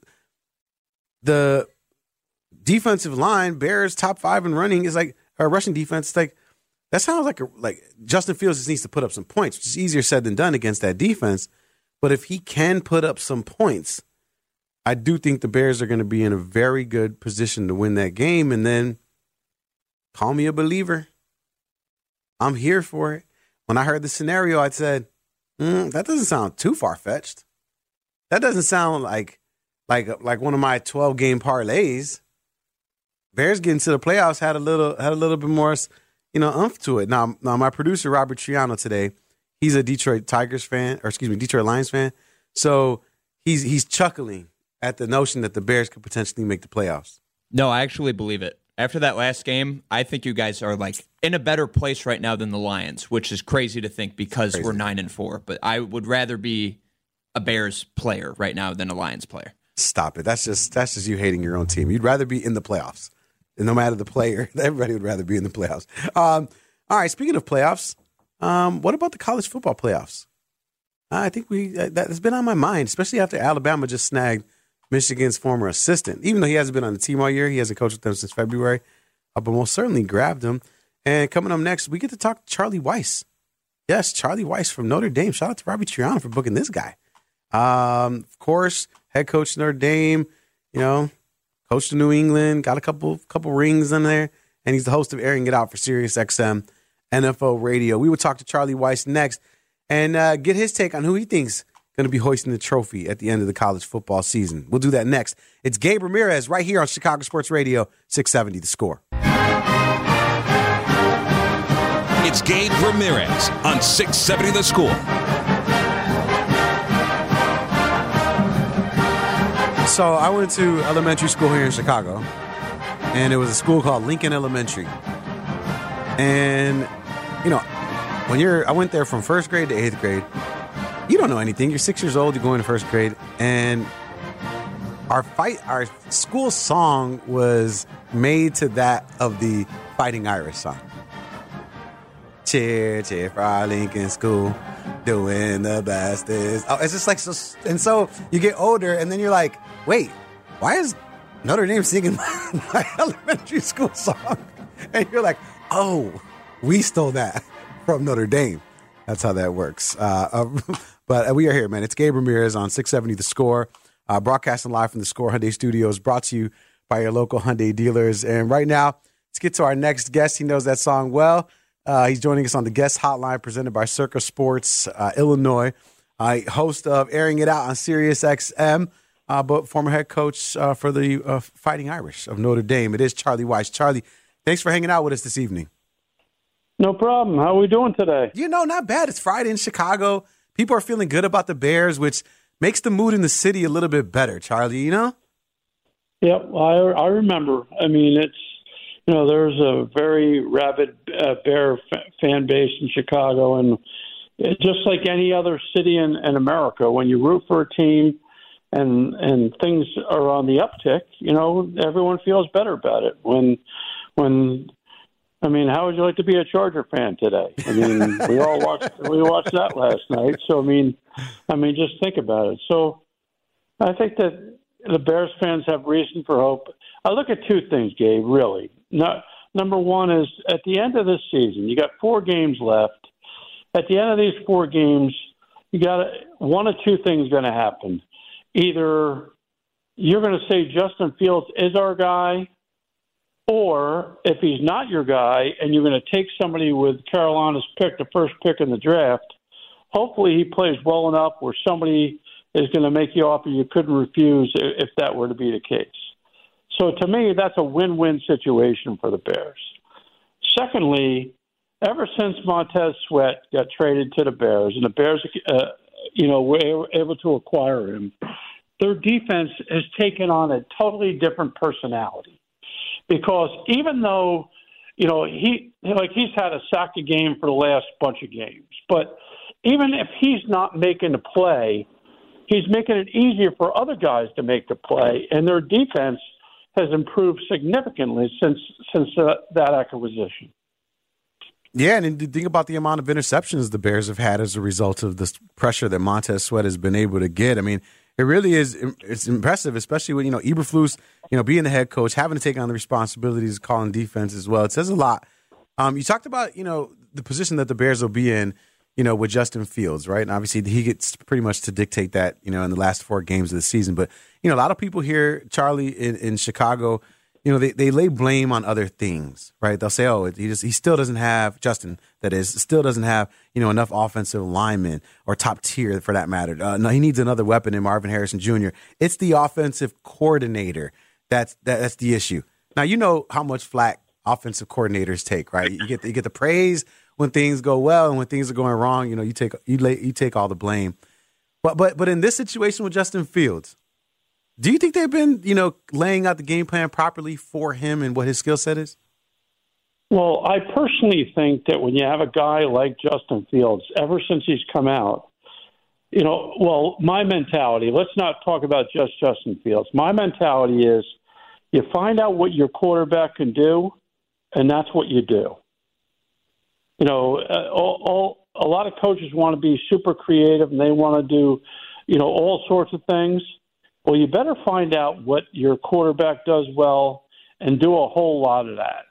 The – defensive line, Bears top five in running is like a rushing defense. Like that sounds like a, like Justin Fields just needs to put up some points, which is easier said than done against that defense. But if he can put up some points, I do think the Bears are going to be in a very good position to win that game. And then call me a believer. I'm here for it. When I heard the scenario, I said, mm, that doesn't sound too far fetched. That doesn't sound like like like one of my twelve game parlays. Bears getting to the playoffs had a little had a little bit more, you know, oomph to it. Now, now my producer Robert Triano today, he's a Detroit Tigers fan, or excuse me, Detroit Lions fan. So he's he's chuckling at the notion that the Bears could potentially make the playoffs. No, I actually believe it. After that last game, I think you guys are like in a better place right now than the Lions, which is crazy to think because crazy. We're nine and four. But I would rather be a Bears player right now than a Lions player. Stop it. That's just that's just you hating your own team. You'd rather be in the playoffs. No matter the player, everybody would rather be in the playoffs. Um, all right, speaking of playoffs, um, what about the college football playoffs? I think we uh, that's been on my mind, especially after Alabama just snagged Michigan's former assistant. Even though he hasn't been on the team all year, he hasn't coached with them since February, uh, but most certainly grabbed him. And coming up next, we get to talk to Charlie Weis. Yes, Charlie Weis from Notre Dame. Shout out to Robbie Triano for booking this guy. Um, of course, head coach Notre Dame, you know, coached in New England, got a couple couple rings in there, and he's the host of Airing It Out for Sirius X M N F L Radio. We will talk to Charlie Weis next and uh, get his take on who he thinks going to be hoisting the trophy at the end of the college football season. We'll do that next. It's Gabe Ramirez right here on Chicago Sports Radio, six seventy The Score. It's Gabe Ramirez on six seventy The Score. So I went to elementary school here in Chicago, and it was a school called Lincoln Elementary. And, you know, when you're, I went there from first grade to eighth grade. You don't know anything. You're six years old. You're going to first grade, and our fight, our school song was made to that of the Fighting Irish song. Cheer, cheer for our Lincoln School, doing the best is. Oh, it's just like so. And so you get older, and then you're like, wait, why is Notre Dame singing my, my elementary school song? And you're like, oh, we stole that from Notre Dame. That's how that works. Uh, uh, but we are here, man. It's Gabe Ramirez on six seventy The Score, uh, broadcasting live from the Score Hyundai Studios, brought to you by your local Hyundai dealers. And right now, let's get to our next guest. He knows that song well. Uh, he's joining us on the guest hotline presented by Circa Sports uh, Illinois, uh, host of Airing It Out on Sirius X M, uh, but former head coach uh, for the uh, Fighting Irish of Notre Dame. It is Charlie Weis. Charlie, thanks for hanging out with us this evening. No problem. How are we doing today? You know, not bad. It's Friday in Chicago. People are feeling good about the Bears, which makes the mood in the city a little bit better, Charlie, you know? Yep, I, I remember. I mean, it's, you know, there's a very rabid uh, Bear f- fan base in Chicago, and it, just like any other city in, in America, when you root for a team and and things are on the uptick, you know, everyone feels better about it. When, when, I mean, how would you like to be a Charger fan today? I mean, we all watched we watched that last night. So I mean, I mean, just think about it. So I think that the Bears fans have reason for hope. I look at two things, Gabe, really. No, number one is at the end of this season, you got four games left. At the end of these four games, you got one of two things going to happen. Either you're going to say Justin Fields is our guy, or if he's not your guy and you're going to take somebody with Carolina's pick, the first pick in the draft, hopefully he plays well enough where somebody is going to make you offer you couldn't refuse if that were to be the case. So to me, that's a win-win situation for the Bears. Secondly, ever since Montez Sweat got traded to the Bears and the Bears, uh, you know, were able to acquire him, their defense has taken on a totally different personality. Because even though, you know, he like he's had a sack a game for the last bunch of games, but even if he's not making the play, he's making it easier for other guys to make the play, and their defense has improved significantly since since uh, that acquisition. Yeah, and think about the amount of interceptions the Bears have had as a result of this pressure that Montez Sweat has been able to get. I mean, it really is it's impressive, especially with, you know, Eberflus, you know, being the head coach, having to take on the responsibilities of calling defense as well. It says a lot. Um, you talked about, you know, the position that the Bears will be in, you know, with Justin Fields, right? And obviously he gets pretty much to dictate that, you know, in the last four games of the season. But, you know, a lot of people here, Charlie, in, in Chicago, you know, they, they lay blame on other things, right? They'll say, oh, he just he still doesn't have, Justin, that is, still doesn't have, you know, enough offensive linemen or top tier for that matter. Uh, no, he needs another weapon in Marvin Harrison Junior It's the offensive coordinator that's that, that's the issue. Now, you know how much flack offensive coordinators take, right? You get the, you get the praise when things go well, and when things are going wrong, you know, you take you lay, you take all the blame. But but but in this situation with Justin Fields, do you think they've been, you know, laying out the game plan properly for him and what his skill set is? Well, I personally think that when you have a guy like Justin Fields, ever since he's come out, you know, well, my mentality, let's not talk about just Justin Fields. My mentality is you find out what your quarterback can do, and that's what you do. You know, uh, all, all, a lot of coaches want to be super creative, and they want to do, you know, all sorts of things. Well, you better find out what your quarterback does well and do a whole lot of that.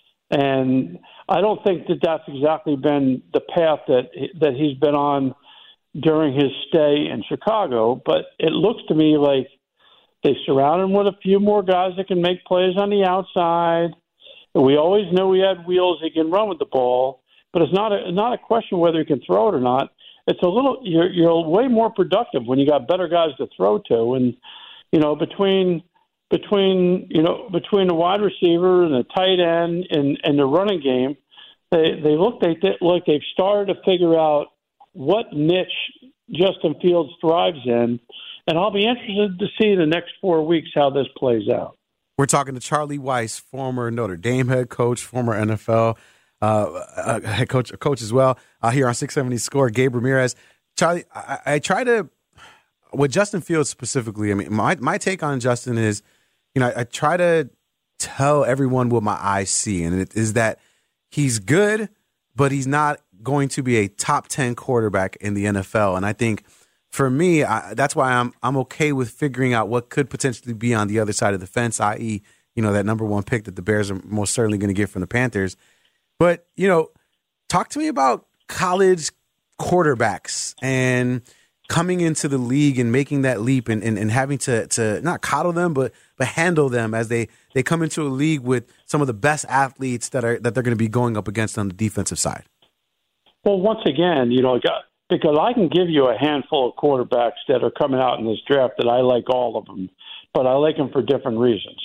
And I don't think that that's exactly been the path that that he's been on during his stay in Chicago. But it looks to me like they surround him with a few more guys that can make plays on the outside. We always knew he had wheels; he can run with the ball. But it's not a not a question whether he can throw it or not. It's a little you're you're way more productive when you got better guys to throw to, and you know between between you know between the wide receiver and the tight end and, and the running game, they they look they like they've started to figure out what niche Justin Fields thrives in, and I'll be interested to see the next four weeks how this plays out. We're talking to Charlie Weis, former Notre Dame head coach, former N F L uh, uh, head coach, coach as well, uh, here on six seventy Score. Gabe Ramirez. Charlie, I, I try to, with Justin Fields specifically, I mean, my, my take on Justin is, you know, I, I try to tell everyone what my eyes see, and it is that he's good, but he's not going to be a top ten quarterback in the N F L. And I think for me, I, that's why I'm I'm okay with figuring out what could potentially be on the other side of the fence, that is, you know, that number one pick that the Bears are most certainly going to get from the Panthers. But, you know, talk to me about college quarterbacks and coming into the league and making that leap and, and, and having to, to not coddle them, but but handle them as they, they come into a league with some of the best athletes that are that they're going to be going up against on the defensive side. Well, once again, you know, because I can give you a handful of quarterbacks that are coming out in this draft that I like all of them, but I like them for different reasons.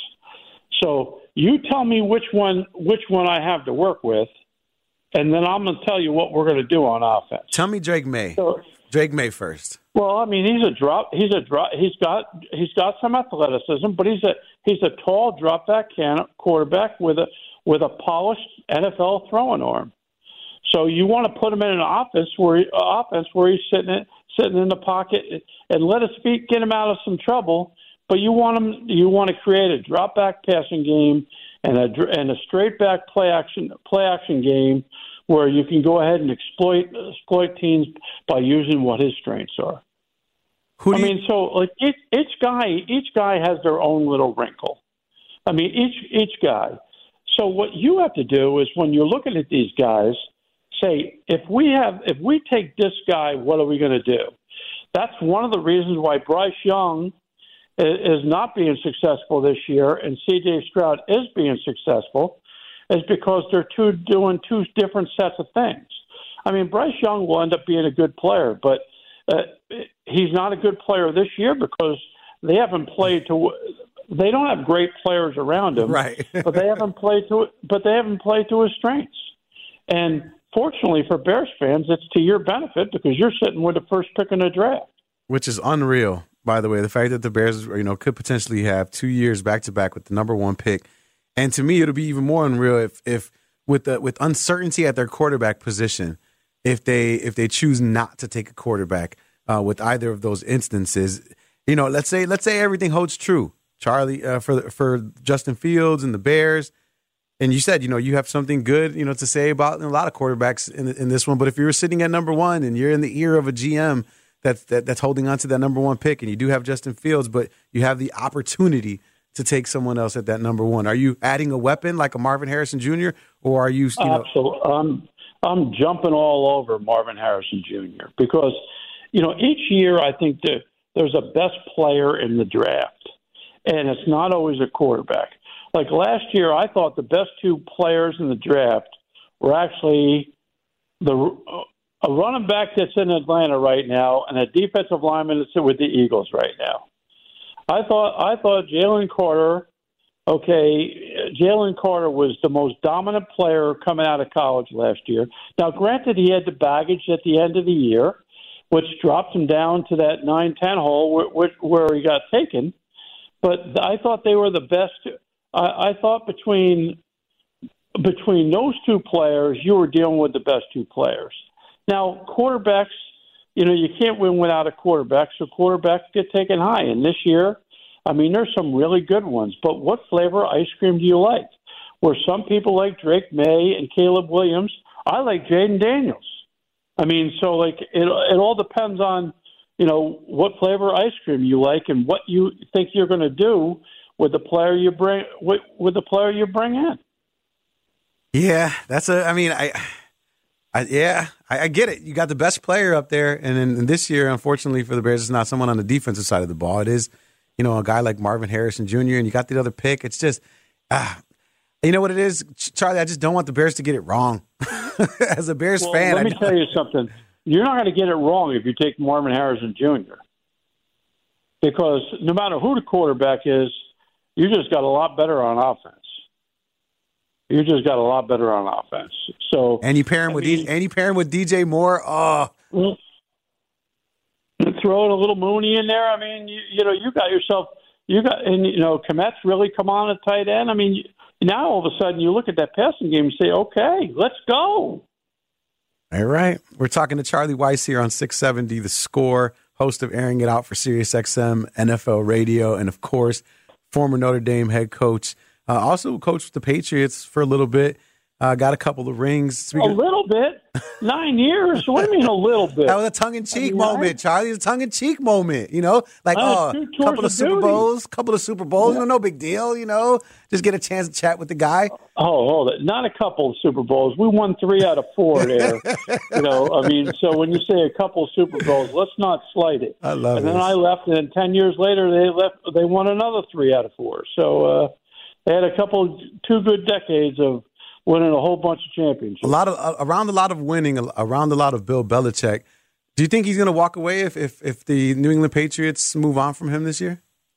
So you tell me which one which one I have to work with, and then I'm going to tell you what we're going to do on offense. Tell me Drake May. So, Drake May first. Well, I mean, he's a drop. He's a drop. He's got he's got some athleticism, but he's a he's a tall drop back can quarterback with a with a polished N F L throwing arm. So you want to put him in an offense where he, uh, offense where he's sitting in, sitting in the pocket and let his feet get him out of some trouble. But you want him you want to create a drop back passing game and a and a straight back play action play action game where you can go ahead and exploit exploit teams by using what his strengths are. Who I do mean, you- so like each, each guy each guy has their own little wrinkle. I mean, each each guy. So what you have to do is when you're looking at these guys, say if we have if we take this guy, what are we going to do? That's one of the reasons why Bryce Young is not being successful this year, and C J Stroud is being successful, is because they're two doing two different sets of things. I mean, Bryce Young will end up being a good player, but uh, he's not a good player this year because they haven't played to. They don't have great players around him, right? but they haven't played to. But they haven't played to his strengths. And fortunately for Bears fans, it's to your benefit because you're sitting with the first pick in the draft, which is unreal. By the way, the fact that the Bears, you know, could potentially have two years back to back with the number one pick, and to me, it'll be even more unreal if, if with the with uncertainty at their quarterback position, if they if they choose not to take a quarterback uh, with either of those instances. You know, let's say let's say everything holds true, Charlie, uh, for for Justin Fields and the Bears. And you said, you know, you have something good, you know, to say about a lot of quarterbacks in in this one. But if you're sitting at number one and you're in the ear of a G M that's that, that's holding on to that number one pick, and you do have Justin Fields, but you have the opportunity to take someone else at that number one, are you adding a weapon like a Marvin Harrison Junior, or are you? you know, Absolutely, I'm I'm jumping all over Marvin Harrison Junior because, you know, each year I think that there's a best player in the draft, and it's not always a quarterback. Like last year, I thought the best two players in the draft were actually the a running back that's in Atlanta right now and a defensive lineman that's with the Eagles right now. I thought I thought Jalen Carter, okay, Jalen Carter was the most dominant player coming out of college last year. Now, granted, he had the baggage at the end of the year, which dropped him down to that nine ten hole where, where he got taken. But I thought they were the best. I, I thought between between those two players, you were dealing with the best two players. Now, quarterbacks, you know, you can't win without a quarterback, so quarterbacks get taken high. And this year, I mean, there's some really good ones. But what flavor ice cream do you like? Where some people like Drake May and Caleb Williams, I like Jaden Daniels. I mean, so like it, it all depends on, you know, what flavor ice cream you like and what you think you're going to do with the player you bring with, with the player you bring in. Yeah, that's a. I mean, I, I yeah, I, I get it. You got the best player up there, and in, in this year, unfortunately for the Bears, it's not someone on the defensive side of the ball. It is, you know, a guy like Marvin Harrison Junior, and you got the other pick. It's just, ah, you know what it is, Charlie. I just don't want the Bears to get it wrong. As a Bears well, fan, let me I tell you something. You're not going to get it wrong if you take Marvin Harrison Junior Because no matter who the quarterback is, you just got a lot better on offense. You just got a lot better on offense. So and you pair him I with mean, D, and you pair him with D J Moore. Oh, well, throw in a little Mooney in there. I mean, you, you know, you got yourself. You got and you know, Komet's really come on at tight end. I mean, now all of a sudden you look at that passing game and say, okay, let's go. All right. We're talking to Charlie Weis here on six seventy The Score, host of Airing It Out for SiriusXM, N F L Radio, and, of course, former Notre Dame head coach. Uh, also coached the Patriots for a little bit. Uh, got a couple of rings. Speaking a little bit? Nine years? What do you mean a little bit? That was a tongue-in-cheek I mean, moment, I, Charlie. It's a tongue-in-cheek moment, you know? Like, uh, oh, a couple of Super duty. Bowls, couple of Super Bowls, yeah. you know, no big deal, you know? Just get a chance to chat with the guy. Oh, hold it. Not a couple of Super Bowls. We won three out of four there. you know, I mean, so when you say a couple of Super Bowls, let's not slight it. I love it. And then this. I left, and then ten years later, they left. They won another three out of four. So uh, they had a couple, two good decades of winning a whole bunch of championships. A lot of uh, around a lot of winning, around a lot of Bill Belichick. Do you think he's going to walk away if, if if the New England Patriots move on from him this year?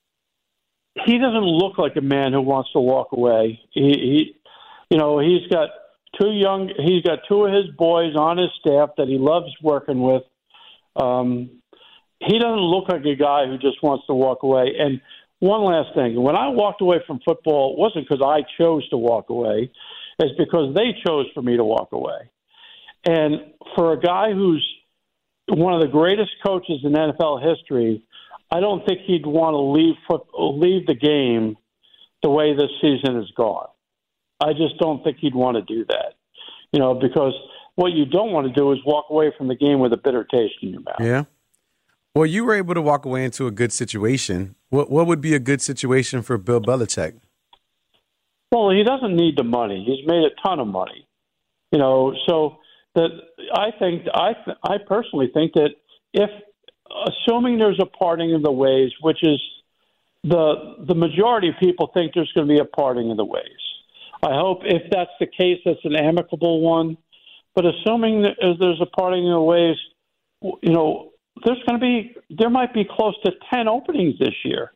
He doesn't look like a man who wants to walk away. He, he you know, he's got two young. He's got two of his boys on his staff that he loves working with. Um, he doesn't look like a guy who just wants to walk away. And one last thing: when I walked away from football, it wasn't because I chose to walk away. It's because they chose for me to walk away. And for a guy who's one of the greatest coaches in N F L history, I don't think he'd want to leave foot, leave the game the way this season has gone. I just don't think he'd want to do that. You know, because what you don't want to do is walk away from the game with a bitter taste in your mouth. Yeah. Well, you were able to walk away into a good situation. What what would be a good situation for Bill Belichick? Well, he doesn't need the money. He's made a ton of money, you know. So that I think I I personally think that if assuming there's a parting of the ways, which is the the majority of people think there's going to be a parting of the ways. I hope if that's the case, that's an amicable one. But assuming that there's a parting of the ways, you know, there's going to be there might be close to ten openings this year.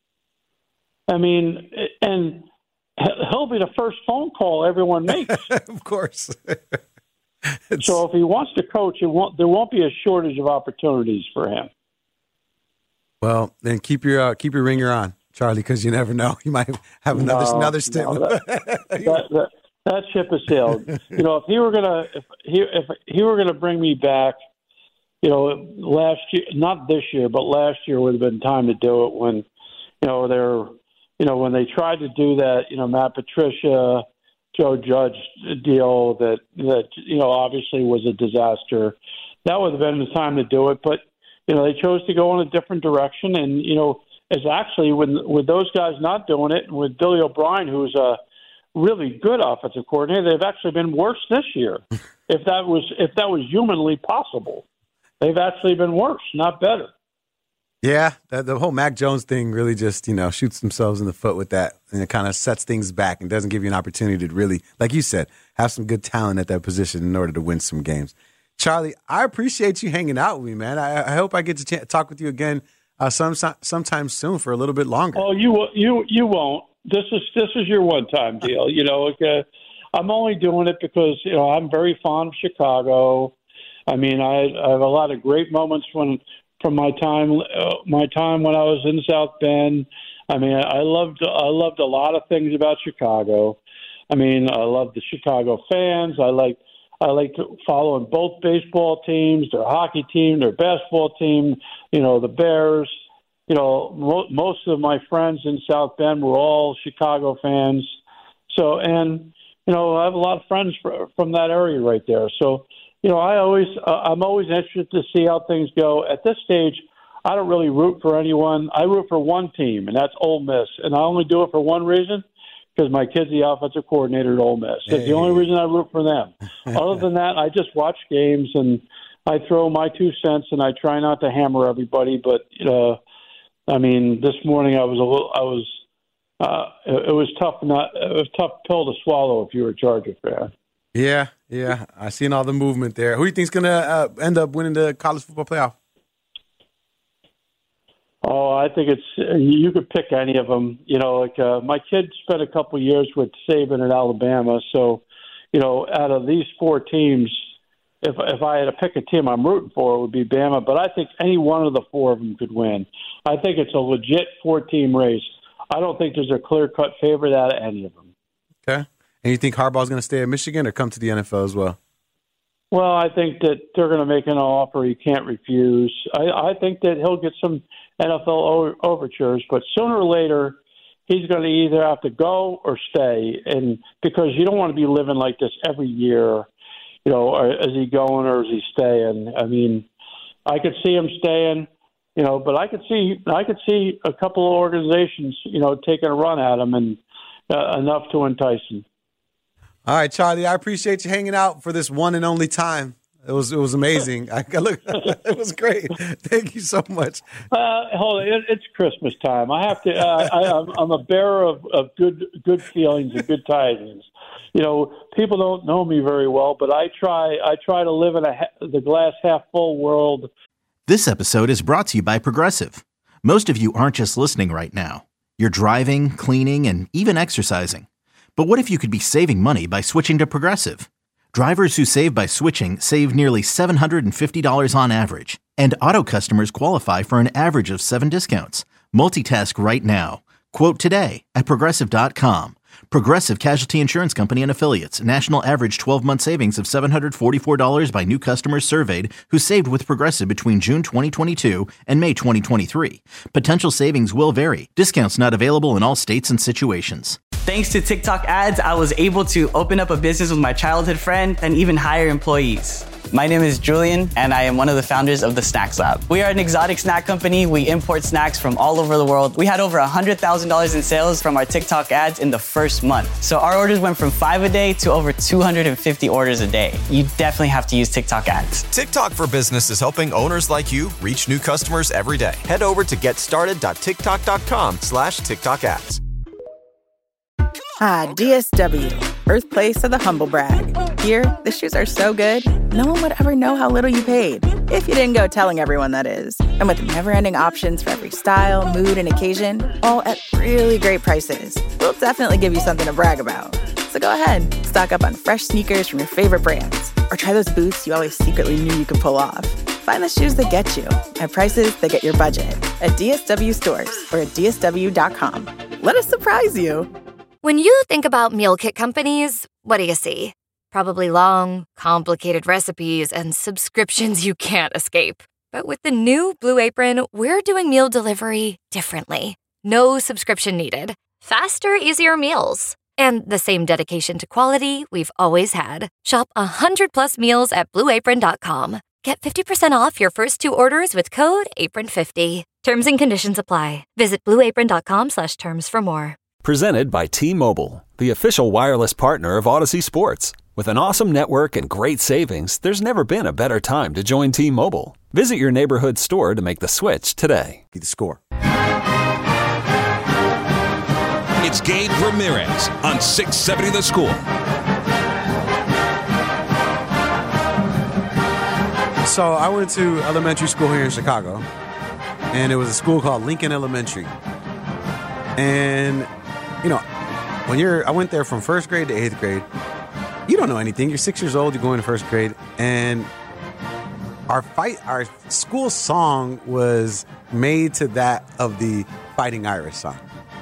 I mean, and he'll be the first phone call everyone makes. Of course. So if he wants to coach, it won't, there won't be a shortage of opportunities for him. Well, then keep your uh, keep your ringer on, Charlie, because you never know. You might have another No, another stint. no, that, that, that, that ship has sailed. You know, if he were gonna if he if he were gonna bring me back, you know, last year, not this year, but last year would have been time to do it when, you know, they're, you know, when they tried to do that, you know, Matt Patricia, Joe Judge deal that, that, you know, obviously was a disaster. That would have been the time to do it. But, you know, they chose to go in a different direction. And, you know, it's actually with, with those guys not doing it, and with Billy O'Brien, who's a really good offensive coordinator, they've actually been worse this year. if that was if that was humanly possible. They've actually been worse, not better. Yeah, the, the whole Mac Jones thing really just, you know, shoots themselves in the foot with that, and it kind of sets things back and doesn't give you an opportunity to really, like you said, have some good talent at that position in order to win some games. Charlie, I appreciate you hanging out with me, man. I, I hope I get to ch- talk with you again uh, some, sometime soon for a little bit longer. Oh, you you you won't. This is this is your one time deal. You know, like, uh, I'm only doing it because you know I'm very fond of Chicago. I mean, I, I have a lot of great moments when from my time uh, my time when I was in South Bend. I mean, I loved I loved a lot of things about Chicago. I mean, I love the Chicago fans. I like I like to following both baseball teams, their hockey team, their basketball team. You know, the Bears. You know, mo- most of my friends in South Bend were all Chicago fans. So, and you know, I have a lot of friends fr- from that area right there. So. You know, I always, uh, I'm always interested to see how things go. At this stage, I don't really root for anyone. I root for one team, and that's Ole Miss. And I only do it for one reason, because my kid's the offensive coordinator at Ole Miss. That's hey. the only reason I root for them. Other than that, I just watch games, and I throw my two cents, and I try not to hammer everybody. But, uh, I mean, this morning I was a little, I was, uh, it, it was tough, not, it was a tough pill to swallow if you were a Charger fan. Yeah, yeah. I've seen all the movement there. Who do you think's going to uh, end up winning the college football playoff? Oh, I think it's you could pick any of them. You know, like uh, my kid spent a couple years with Saban at Alabama, so you know, out of these four teams, if if I had to pick a team I'm rooting for, it would be Bama. But I think any one of the four of them could win. I think it's a legit four-team race. I don't think there's a clear-cut favorite out of any of them. Okay. And you think Harbaugh's going to stay at Michigan or come to the N F L as well? Well, I think that they're going to make an offer he can't refuse. I, I think that he'll get some N F L o- overtures, but sooner or later he's going to either have to go or stay, and because you don't want to be living like this every year. You know, or is he going or is he staying? I mean, I could see him staying, you know, but I could see I could see a couple of organizations, you know, taking a run at him and uh, enough to entice him. All right, Charlie, I appreciate you hanging out for this one and only time. It was it was amazing. I look, it was great. Thank you so much. Uh, hold on, it, it's Christmas time. I have to. Uh, I, I'm, I'm a bearer of, of good good feelings and good tidings. You know, people don't know me very well, but I try. I try to live in a the glass half full world. This episode is brought to you by Progressive. Most of you aren't just listening right now. You're driving, cleaning, and even exercising. But what if you could be saving money by switching to Progressive? Drivers who save by switching save nearly seven hundred fifty dollars on average. And auto customers qualify for an average of seven discounts. Multitask right now. Quote today at Progressive dot com. Progressive Casualty Insurance Company and Affiliates. National average twelve-month savings of seven hundred forty-four dollars by new customers surveyed who saved with Progressive between June twenty twenty-two and May twenty twenty-three. Potential savings will vary. Discounts not available in all states and situations. Thanks to TikTok ads, I was able to open up a business with my childhood friend and even hire employees. My name is Julian, and I am one of the founders of the Snacks Lab. We are an exotic snack company. We import snacks from all over the world. We had over one hundred thousand dollars in sales from our TikTok ads in the first month. So our orders went from five a day to over two hundred fifty orders a day. You definitely have to use TikTok ads. TikTok for Business is helping owners like you reach new customers every day. Head over to getstarted.tiktok.com slash TikTok ads. Ah, D S W, birthplace of the humble brag. Here, the shoes are so good, no one would ever know how little you paid. If you didn't go telling everyone, that is. And with never-ending options for every style, mood, and occasion, all at really great prices, we'll definitely give you something to brag about. So go ahead, stock up on fresh sneakers from your favorite brands, or try those boots you always secretly knew you could pull off. Find the shoes that get you at prices that get your budget at D S W stores or at D S W dot com. Let us surprise you. When you think about meal kit companies, what do you see? Probably long, complicated recipes and subscriptions you can't escape. But with the new Blue Apron, we're doing meal delivery differently. No subscription needed. Faster, easier meals. And the same dedication to quality we've always had. Shop one hundred plus meals at blue apron dot com. Get fifty percent off your first two orders with code apron fifty. Terms and conditions apply. Visit blue apron dot com slash terms for more. Presented by T-Mobile, the official wireless partner of Odyssey Sports. With an awesome network and great savings, there's never been a better time to join T-Mobile. Visit your neighborhood store to make the switch today. Get the score. It's Gabe Ramirez on six seventy The Score. So I went to elementary school here in Chicago, and it was a school called Lincoln Elementary. And, you know, when you're, I went there from first grade to eighth grade. You don't know anything. You're six years old. You're going to first grade, and our fight, our school song was made to that of the Fighting Irish song.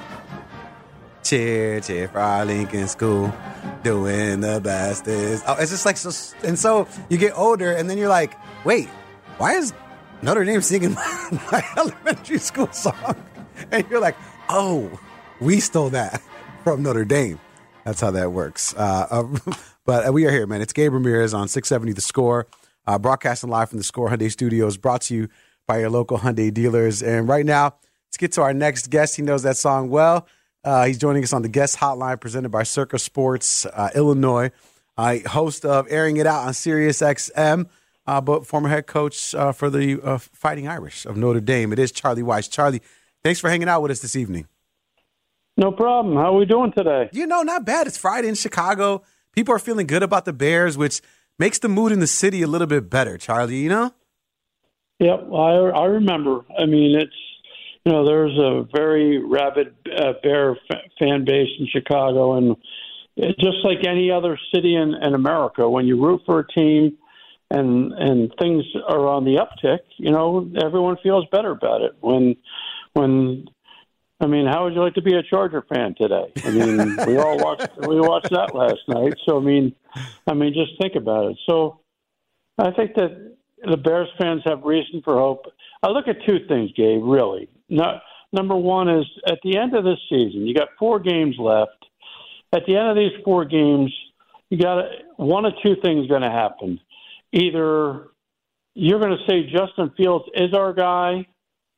Cheer, cheer for our Lincoln School, doing the bestest. Oh, it's just like so. And so you get older, and then you're like, wait, why is Notre Dame singing my, my elementary school song? And you're like, oh, we stole that from Notre Dame. That's how that works. Uh, uh, but we are here, man. It's Gabe Ramirez on six seventy The Score, uh, broadcasting live from the Score Hyundai Studios, brought to you by your local Hyundai dealers. And right now, let's get to our next guest. He knows that song well. Uh, he's joining us on the guest hotline presented by Circa Sports uh, Illinois, uh, host of Airing It Out on Sirius X M, uh, but former head coach uh, for the uh, Fighting Irish of Notre Dame. It is Charlie Weis. Charlie, thanks for hanging out with us this evening. No problem. How are we doing today? You know, not bad. It's Friday in Chicago. People are feeling good about the Bears, which makes the mood in the city a little bit better, Charlie, you know? Yep, I, I remember. I mean, it's, you know, there's a very rabid uh, Bear f- fan base in Chicago, and it's just like any other city in, in America, when you root for a team and and things are on the uptick, you know, everyone feels better about it. When, when, I mean, how would you like to be a Charger fan today? I mean, we all watched we watched that last night. So I mean, I mean, just think about it. So I think that the Bears fans have reason for hope. I look at two things, Gabe. Really, no, number one is at the end of this season, you got four games left. At the end of these four games, you got one of two things going to happen. Either you're going to say Justin Fields is our guy,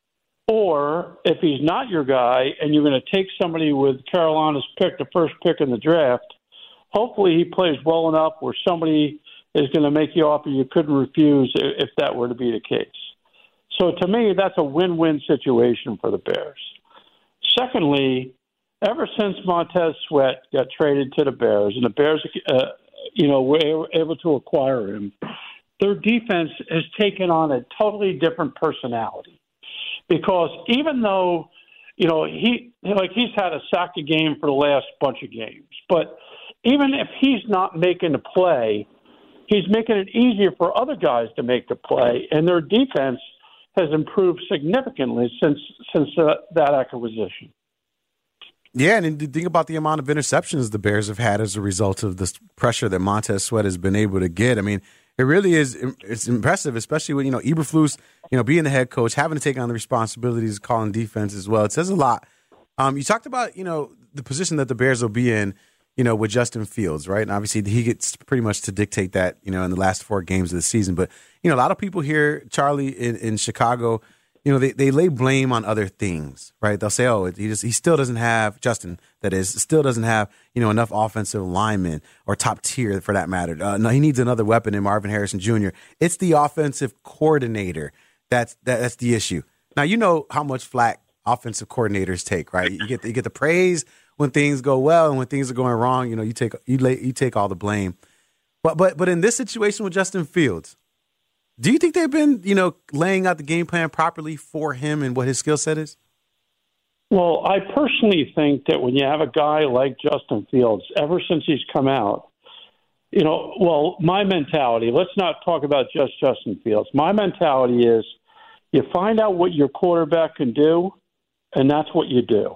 or if he's not your guy and you're going to take somebody with Carolina's pick, the first pick in the draft, hopefully he plays well enough where somebody is going to make you offer you couldn't refuse if that were to be the case. So to me, that's a win-win situation for the Bears. Secondly, ever since Montez Sweat got traded to the Bears and the Bears, uh, you know, were able to acquire him, their defense has taken on a totally different personality. Because even though, you know, he like he's had a sack a game for the last bunch of games, but even if he's not making the play, he's making it easier for other guys to make the play, and their defense has improved significantly since since uh, that acquisition. Yeah, and think about the amount of interceptions the Bears have had as a result of this pressure that Montez Sweat has been able to get. I mean, it really is it's impressive, especially with, you know, Eberflus, you know, being the head coach, having to take on the responsibilities of calling defense as well. It says a lot. Um, you talked about, you know, the position that the Bears will be in. you know, with Justin Fields, right? And obviously he gets pretty much to dictate that, you know, in the last four games of the season. But, you know, a lot of people here, Charlie, in, in Chicago, you know, they, they lay blame on other things, right? They'll say, oh, he just he still doesn't have, Justin, that is, still doesn't have, you know, enough offensive linemen or top tier for that matter. Uh, no, he needs another weapon in Marvin Harrison Junior It's the offensive coordinator that's that, that's the issue. Now, you know how much flack offensive coordinators take, right? You get the, you get the praise when things go well, and when things are going wrong, you know, you take you lay, you take all the blame. But but but in this situation with Justin Fields, do you think they've been, you know, laying out the game plan properly for him and what his skill set is? Well, I personally think that when you have a guy like Justin Fields, ever since he's come out, you know, well, my mentality, let's not talk about just Justin Fields. My mentality is you find out what your quarterback can do, and that's what you do.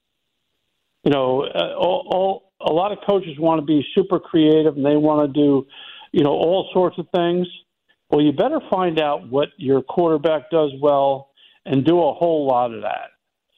You know, uh, all, all, a lot of coaches want to be super creative, and they want to do, you know, all sorts of things. Well, you better find out what your quarterback does well and do a whole lot of that.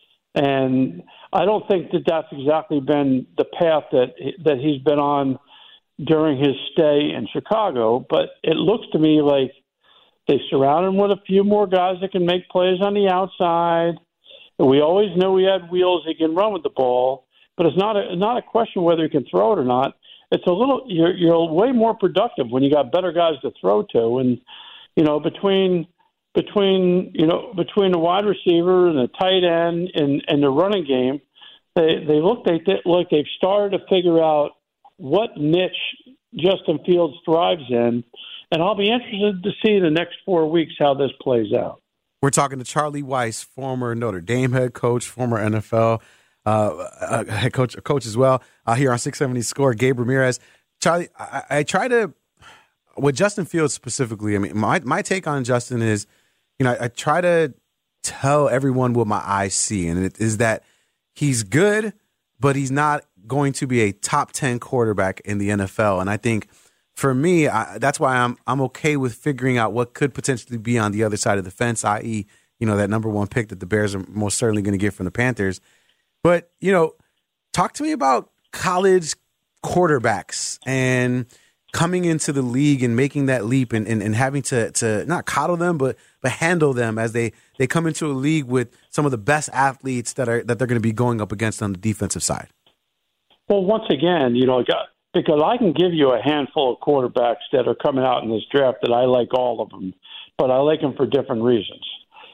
And I don't think that that's exactly been the path that that he's been on during his stay in Chicago. But it looks to me like they surround him with a few more guys that can make plays on the outside. We always knew he had wheels; he can run with the ball. But it's not a not a question whether he can throw it or not. It's a little you're you're way more productive when you got better guys to throw to, and you know between between you know between the wide receiver and the tight end and, and the running game, they they look they like they've started to figure out what niche Justin Fields thrives in, and I'll be interested to see the next four weeks how this plays out. We're talking to Charlie Weis, former Notre Dame head coach, former N F L. Uh, uh, head coach, coach as well, uh, here on six seventy Score, Gabe Ramirez. Charlie, I, I try to, with Justin Fields specifically, I mean, my, my take on Justin is, you know, I, I try to tell everyone what my eyes see, and it is that he's good, but he's not going to be a top ten quarterback in the N F L. And I think for me, I, that's why I'm I'm okay with figuring out what could potentially be on the other side of the fence, that is, you know, that number one pick that the Bears are most certainly going to get from the Panthers. But, you know, talk to me about college quarterbacks and coming into the league and making that leap and, and, and having to, to not coddle them, but but handle them as they, they come into a league with some of the best athletes that are that they're going to be going up against on the defensive side. Well, once again, you know, because I can give you a handful of quarterbacks that are coming out in this draft that I like all of them, but I like them for different reasons.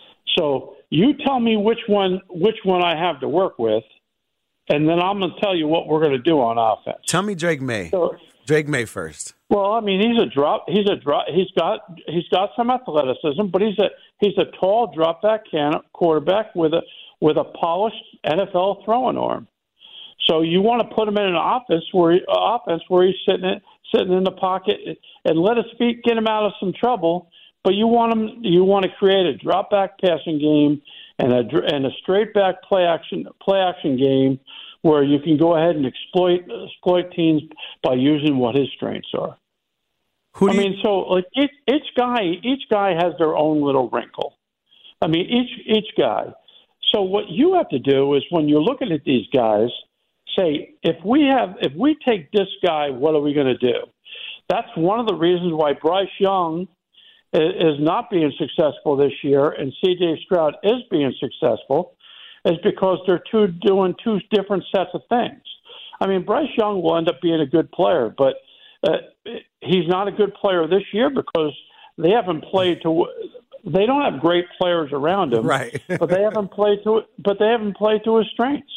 So you tell me which one which one I have to work with, and then I'm going to tell you what we're going to do on offense. Tell me Drake May. So, Drake May first. Well, I mean, he's a drop. He's a drop. He's got he's got some athleticism, but he's a he's a tall drop back can, quarterback with a with a polished N F L throwing arm. So you want to put him in an offense where he, offense where he's sitting in, sitting in the pocket and let his feet get him out of some trouble. But you want them. You want to create a drop back passing game and a and a straight back play action play action game where you can go ahead and exploit exploit teams by using what his strengths are. Who I do mean, you- so like each, each guy each guy has their own little wrinkle. I mean, each each guy. So what you have to do is when you're looking at these guys, say if we have if we take this guy, what are we going to do? That's one of the reasons why Bryce Young is not being successful this year and C J Stroud is being successful, is because they're two doing two different sets of things. I mean, Bryce Young will end up being a good player, but uh, he's not a good player this year because they haven't played to. They don't have great players around him, right? but they haven't played to. But they haven't played to his strengths.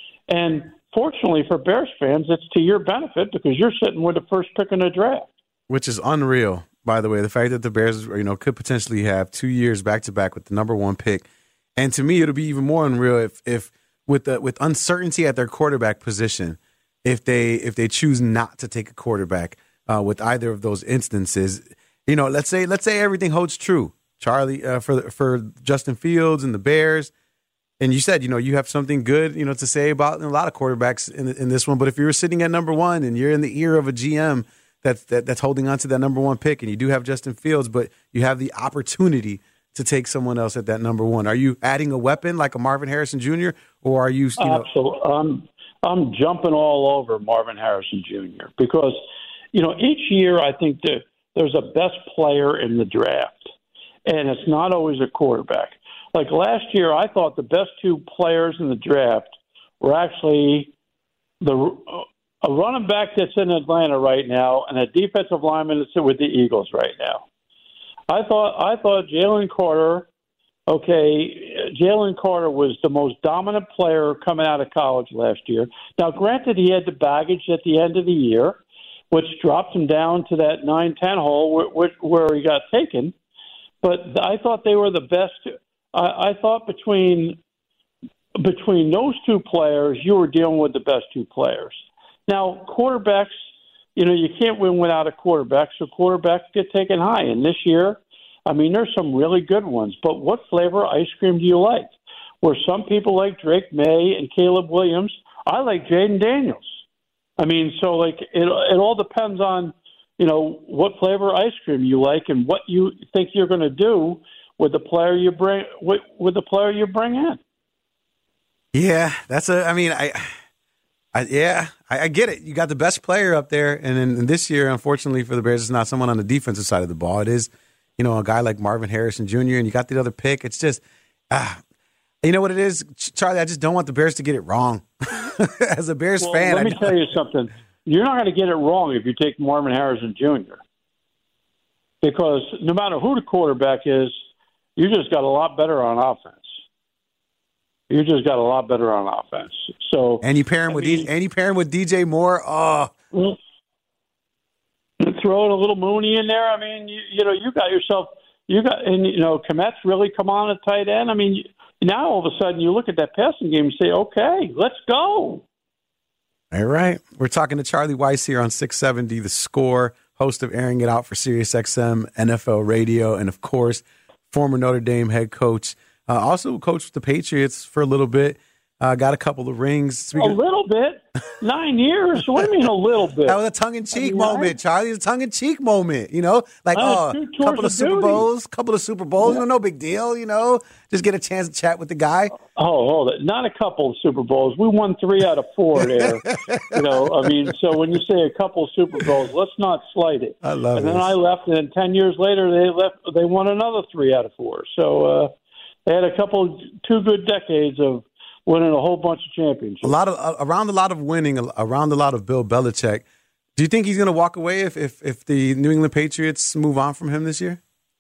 And fortunately for Bears fans, it's to your benefit because you're sitting with the first pick in the draft, which is unreal. By the way, the fact that the Bears, you know, could potentially have two years back to back with the number one pick, and to me, it'll be even more unreal if, if with the with uncertainty at their quarterback position, if they if they choose not to take a quarterback uh, with either of those instances, you know, let's say let's say everything holds true, Charlie, uh, for for Justin Fields and the Bears, and you said, you know, you have something good, you know, to say about a lot of quarterbacks in in this one, but if you're sitting at number one and you're in the ear of a G M. That's, that, that's holding on to that number one pick, and you do have Justin Fields, but you have the opportunity to take someone else at that number one. Are you adding a weapon like a Marvin Harrison Junior, or are you, you know? Absolutely. Um, I'm jumping all over Marvin Harrison Junior because, you know, each year I think that there's a best player in the draft, and it's not always a quarterback. Like last year, I thought the best two players in the draft were actually the a running back that's in Atlanta right now and a defensive lineman that's with the Eagles right now. I thought I thought Jalen Carter, okay, Jalen Carter was the most dominant player coming out of college last year. Now, granted, he had the baggage at the end of the year, which dropped him down to that nine ten hole where, where he got taken. But I thought they were the best. I, I thought between between those two players, you were dealing with the best two players. Now, quarterbacks, you know, you can't win without a quarterback, so quarterbacks get taken high. And this year, I mean, there's some really good ones. But what flavor ice cream do you like? Where some people like Drake May and Caleb Williams, I like Jaden Daniels. I mean, so, like, it, it all depends on, you know, what flavor ice cream you like and what you think you're going to do with the player you bring with, with the player you bring in. Yeah, that's a. I mean, I, I yeah, I, I get it. You got the best player up there, and then and this year, unfortunately for the Bears, it's not someone on the defensive side of the ball. It is, you know, a guy like Marvin Harrison Junior, and you got the other pick. It's just, ah, you know what it is, Charlie. I just don't want the Bears to get it wrong. As a Bears well, fan, let me tell you something. You're not going to get it wrong if you take Marvin Harrison Junior Because no matter who the quarterback is, you just got a lot better on offense. You just got a lot better on offense. So and you pair him I with mean, D- and you pair him with D J Moore. Oh, well, throw in a little Mooney in there. I mean, you, you know, you got yourself. You got and you know, Komet's really come on at tight end. I mean, now all of a sudden you look at that passing game and say, okay, let's go. All right, we're talking to Charlie Weis here on six seventy The Score, host of Airing It Out for SiriusXM N F L Radio, and of course, former Notre Dame head coach. Uh, also coached the Patriots for a little bit. Uh, got a couple of rings. Speaking a little bit? Nine years? What do you mean a little bit? That was a tongue-in-cheek I mean, moment, right? Charlie. It's a tongue-in-cheek moment, you know? Like, uh, oh, a couple of Super duty. Bowls, couple of Super Bowls, yeah. you know, no big deal, you know? Just get a chance to chat with the guy. Oh, hold it. Not a couple of Super Bowls. We won three out of four there. you know, I mean, so when you say a couple of Super Bowls, let's not slight it. I love it. And then I left, and then ten years later, they left. They won another three out of four. So uh, they had a couple, two good decades of winning a whole bunch of championships. A lot of uh, around a lot of winning, around a lot of Bill Belichick. Do you think he's going to walk away if, if if the New England Patriots move on from him this year?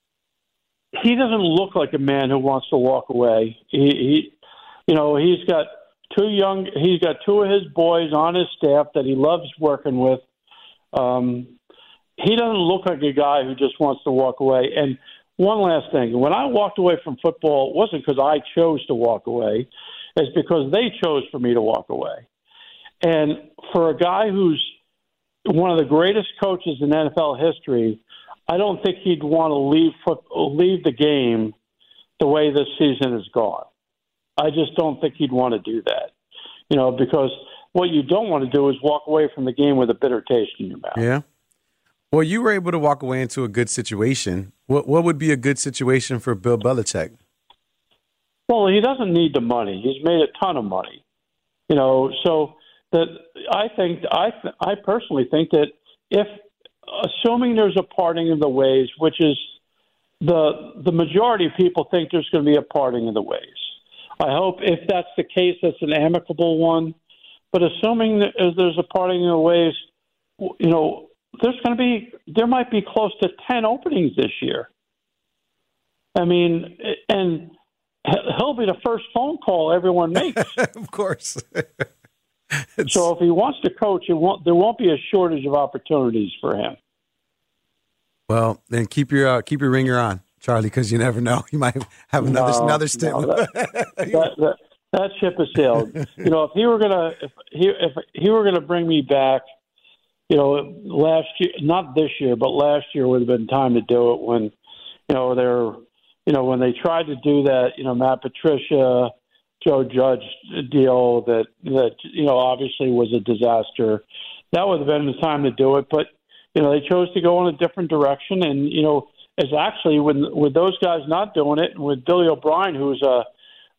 He doesn't look like a man who wants to walk away. He, he you know, he's got two young. He's got two of his boys on his staff that he loves working with. Um, he doesn't look like a guy who just wants to walk away. And one last thing: when I walked away from football, it wasn't because I chose to walk away. It's because they chose for me to walk away. And for a guy who's one of the greatest coaches in N F L history, I don't think he'd want to leave foot, leave the game the way this season has gone. I just don't think he'd want to do that. You know, because what you don't want to do is walk away from the game with a bitter taste in your mouth. Yeah. Well, you were able to walk away into a good situation. What what would be a good situation for Bill Belichick? Well, he doesn't need the money. He's made a ton of money, you know. So that I think I I personally think that if, assuming there's a parting of the ways, which is the the majority of people think there's going to be a parting of the ways. I hope if that's the case, that's an amicable one. But assuming that there's a parting of the ways, you know, there's going to be there might be close to ten openings this year. I mean, and he'll be the first phone call everyone makes. Of course. So if he wants to coach, it won't, there won't be a shortage of opportunities for him. Well, then keep your uh, keep your ringer on, Charlie, because you never know. You might have another no, another stint. No, that, that, that, that ship has sailed. You know, if he were gonna if he if he were gonna bring me back, you know, last year, not this year, but last year would have been time to do it when, you know, they're. You know, when they tried to do that, you know, Matt Patricia, Joe Judge deal that, that, you know, obviously was a disaster. That would have been the time to do it. But, you know, they chose to go in a different direction. And, you know, it's actually with, with those guys not doing it, and with Billy O'Brien, who's a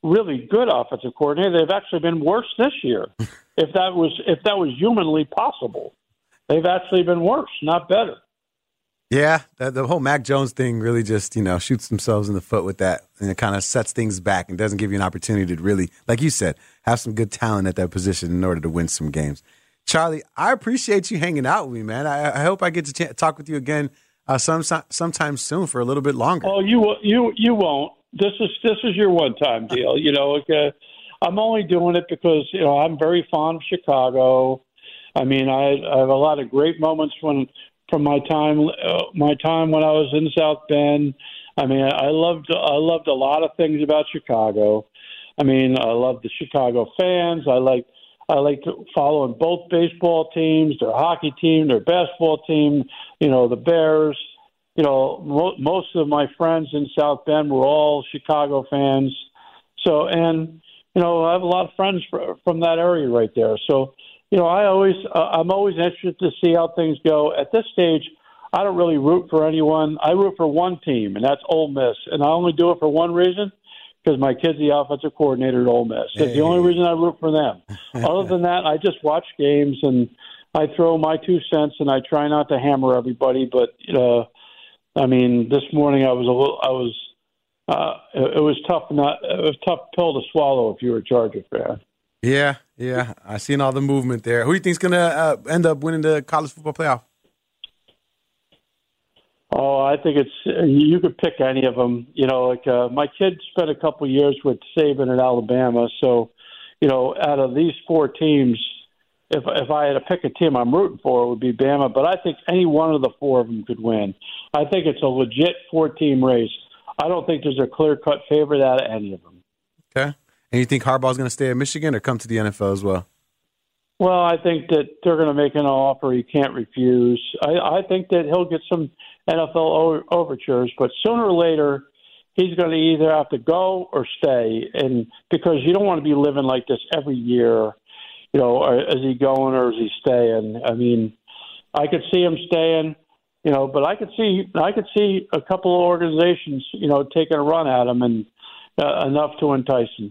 really good offensive coordinator. They've actually been worse this year. if that was if that was humanly possible, they've actually been worse, not better. Yeah, the, the whole Mac Jones thing really just, you know, shoots themselves in the foot with that, and it kind of sets things back and doesn't give you an opportunity to really, like you said, have some good talent at that position in order to win some games. Charlie, I appreciate you hanging out with me, man. I, I hope I get to ch- talk with you again uh, some sometime soon for a little bit longer. Oh, you you you won't. This is this is your one time deal. You know, uh, I'm only doing it because you know I'm very fond of Chicago. I mean, I, I have a lot of great moments when. From my time, uh, my time when I was in South Bend, I mean, I loved I loved a lot of things about Chicago. I mean, I loved the Chicago fans. I like I like to following both baseball teams, their hockey team, their basketball team. You know, the Bears. You know, mo- most of my friends in South Bend were all Chicago fans. So, and you know, I have a lot of friends fr- from that area right there. So. You know, I always, uh, I'm always interested to see how things go. At this stage, I don't really root for anyone. I root for one team, and that's Ole Miss. And I only do it for one reason, because my kid's the offensive coordinator at Ole Miss. That's hey. the only reason I root for them. Other than that, I just watch games, and I throw my two cents, and I try not to hammer everybody. But, uh, I mean, this morning I was a little, I was, uh, it, it was tough, not, it was a tough pill to swallow if you were a Charger fan. Yeah, yeah. I seen all the movement there. Who do you think's going to uh, end up winning the college football playoff? Oh, I think it's you could pick any of them. You know, like uh, my kid spent a couple years with Saban at Alabama, so you know, out of these four teams, if if I had to pick a team I'm rooting for, it would be Bama. But I think any one of the four of them could win. I think it's a legit four-team race. I don't think there's a clear-cut favorite out of any of them. Okay. And you think Harbaugh's going to stay at Michigan or come to the N F L as well? Well, I think that they're going to make an offer he can't refuse. I, I think that he'll get some N F L o- overtures, but sooner or later he's going to either have to go or stay, and because you don't want to be living like this every year. You know, is he going or is he staying? I mean, I could see him staying, you know, but I could see I could see a couple of organizations, you know, taking a run at him and uh, enough to entice him.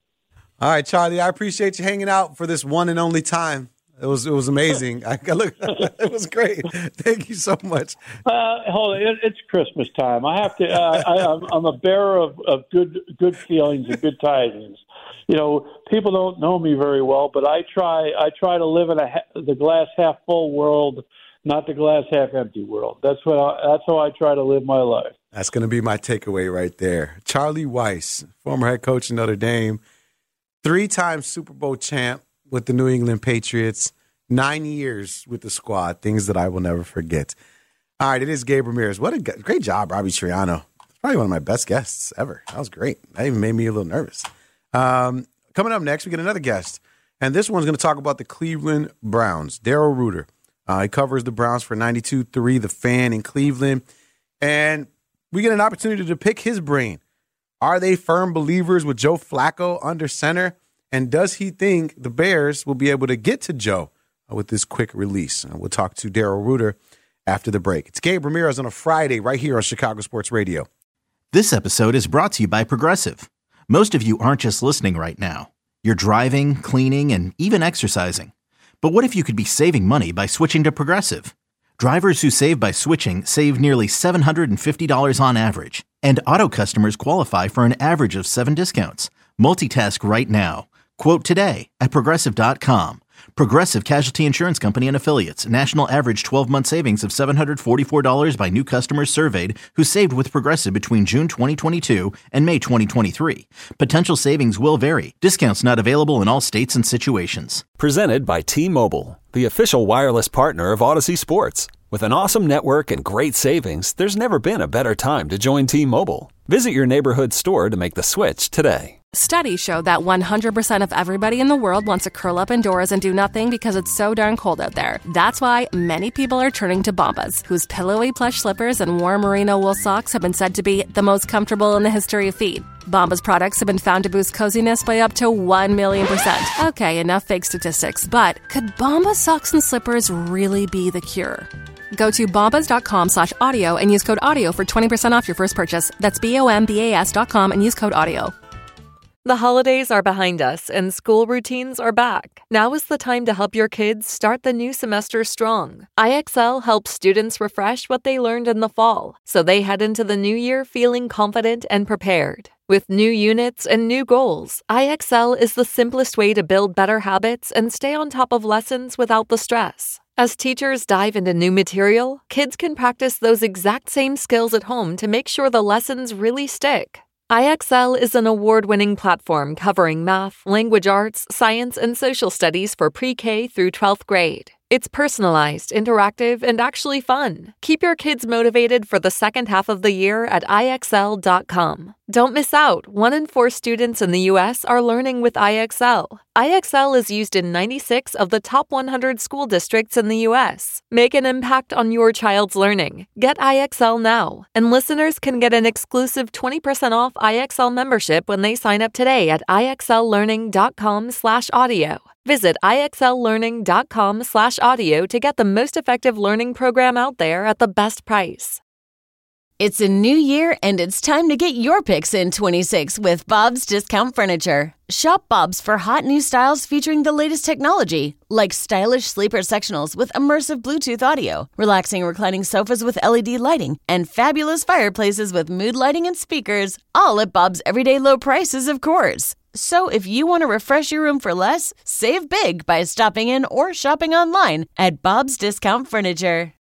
All right, Charlie, I appreciate you hanging out for this one and only time. It was it was amazing. I look, it was great. Thank you so much. Uh, hold on, it, it's Christmas time. I have to. Uh, I, I'm, I'm a bearer of, of good good feelings and good tidings. You know, people don't know me very well, but I try. I try to live in a the glass half full world, not the glass half empty world. That's what. I, that's how I try to live my life. That's going to be my takeaway right there. Charlie Weis, former head coach in Notre Dame. Three-time Super Bowl champ with the New England Patriots. Nine years with the squad. Things that I will never forget. All right, it is Gabe Ramirez. What a great job, Robbie Triano. Probably one of my best guests ever. That was great. That even made me a little nervous. Um, coming up next, we get another guest. And this one's going to talk about the Cleveland Browns. Daryl Ruiter. Uh, he covers the Browns for ninety-two three, The Fan in Cleveland. And we get an opportunity to pick his brain. Are they firm believers with Joe Flacco under center? And does he think the Bears will be able to get to Joe with this quick release? And we'll talk to Daryl Ruiter after the break. It's Gabe Ramirez on a Friday right here on Chicago Sports Radio. This episode is brought to you by Progressive. Most of you aren't just listening right now. You're driving, cleaning, and even exercising. But what if you could be saving money by switching to Progressive? Drivers who save by switching save nearly seven hundred fifty dollars on average. And auto customers qualify for an average of seven discounts. Multitask right now. Quote today at Progressive dot com. Progressive Casualty Insurance Company and Affiliates. National average twelve-month savings of seven hundred forty-four dollars by new customers surveyed who saved with Progressive between June twenty twenty-two and May twenty twenty-three. Potential savings will vary. Discounts not available in all states and situations. Presented by T-Mobile, the official wireless partner of Odyssey Sports. With an awesome network and great savings, there's never been a better time to join T-Mobile. Visit your neighborhood store to make the switch today. Studies show that one hundred percent of everybody in the world wants to curl up indoors and do nothing because it's so darn cold out there. That's why many people are turning to Bombas, whose pillowy plush slippers and warm merino wool socks have been said to be the most comfortable in the history of feet. Bombas products have been found to boost coziness by up to one million percent. Okay, enough fake statistics, but could Bombas socks and slippers really be the cure? Go to bombas.com slash audio and use code audio for twenty percent off your first purchase. That's B O M B A S dot com and use code audio. The holidays are behind us and school routines are back. Now is the time to help your kids start the new semester strong. I X L helps students refresh what they learned in the fall, so they head into the new year feeling confident and prepared. With new units and new goals, I X L is the simplest way to build better habits and stay on top of lessons without the stress. As teachers dive into new material, kids can practice those exact same skills at home to make sure the lessons really stick. I X L is an award-winning platform covering math, language arts, science, and social studies for pre-K through twelfth grade. It's personalized, interactive, and actually fun. Keep your kids motivated for the second half of the year at I X L dot com. Don't miss out. One in four students in the U S are learning with I X L. I X L is used in ninety-six of the top one hundred school districts in the U S. Make an impact on your child's learning. Get I X L now. And listeners can get an exclusive twenty percent off I X L membership when they sign up today at I X L learning dot com slash audio. Visit I X L learning dot com slash audio to get the most effective learning program out there at the best price. It's a new year and it's time to get your picks in twenty-six with Bob's Discount Furniture. Shop Bob's for hot new styles featuring the latest technology, like stylish sleeper sectionals with immersive Bluetooth audio, relaxing reclining sofas with L E D lighting, and fabulous fireplaces with mood lighting and speakers, all at Bob's everyday low prices, of course. So if you want to refresh your room for less, save big by stopping in or shopping online at Bob's Discount Furniture.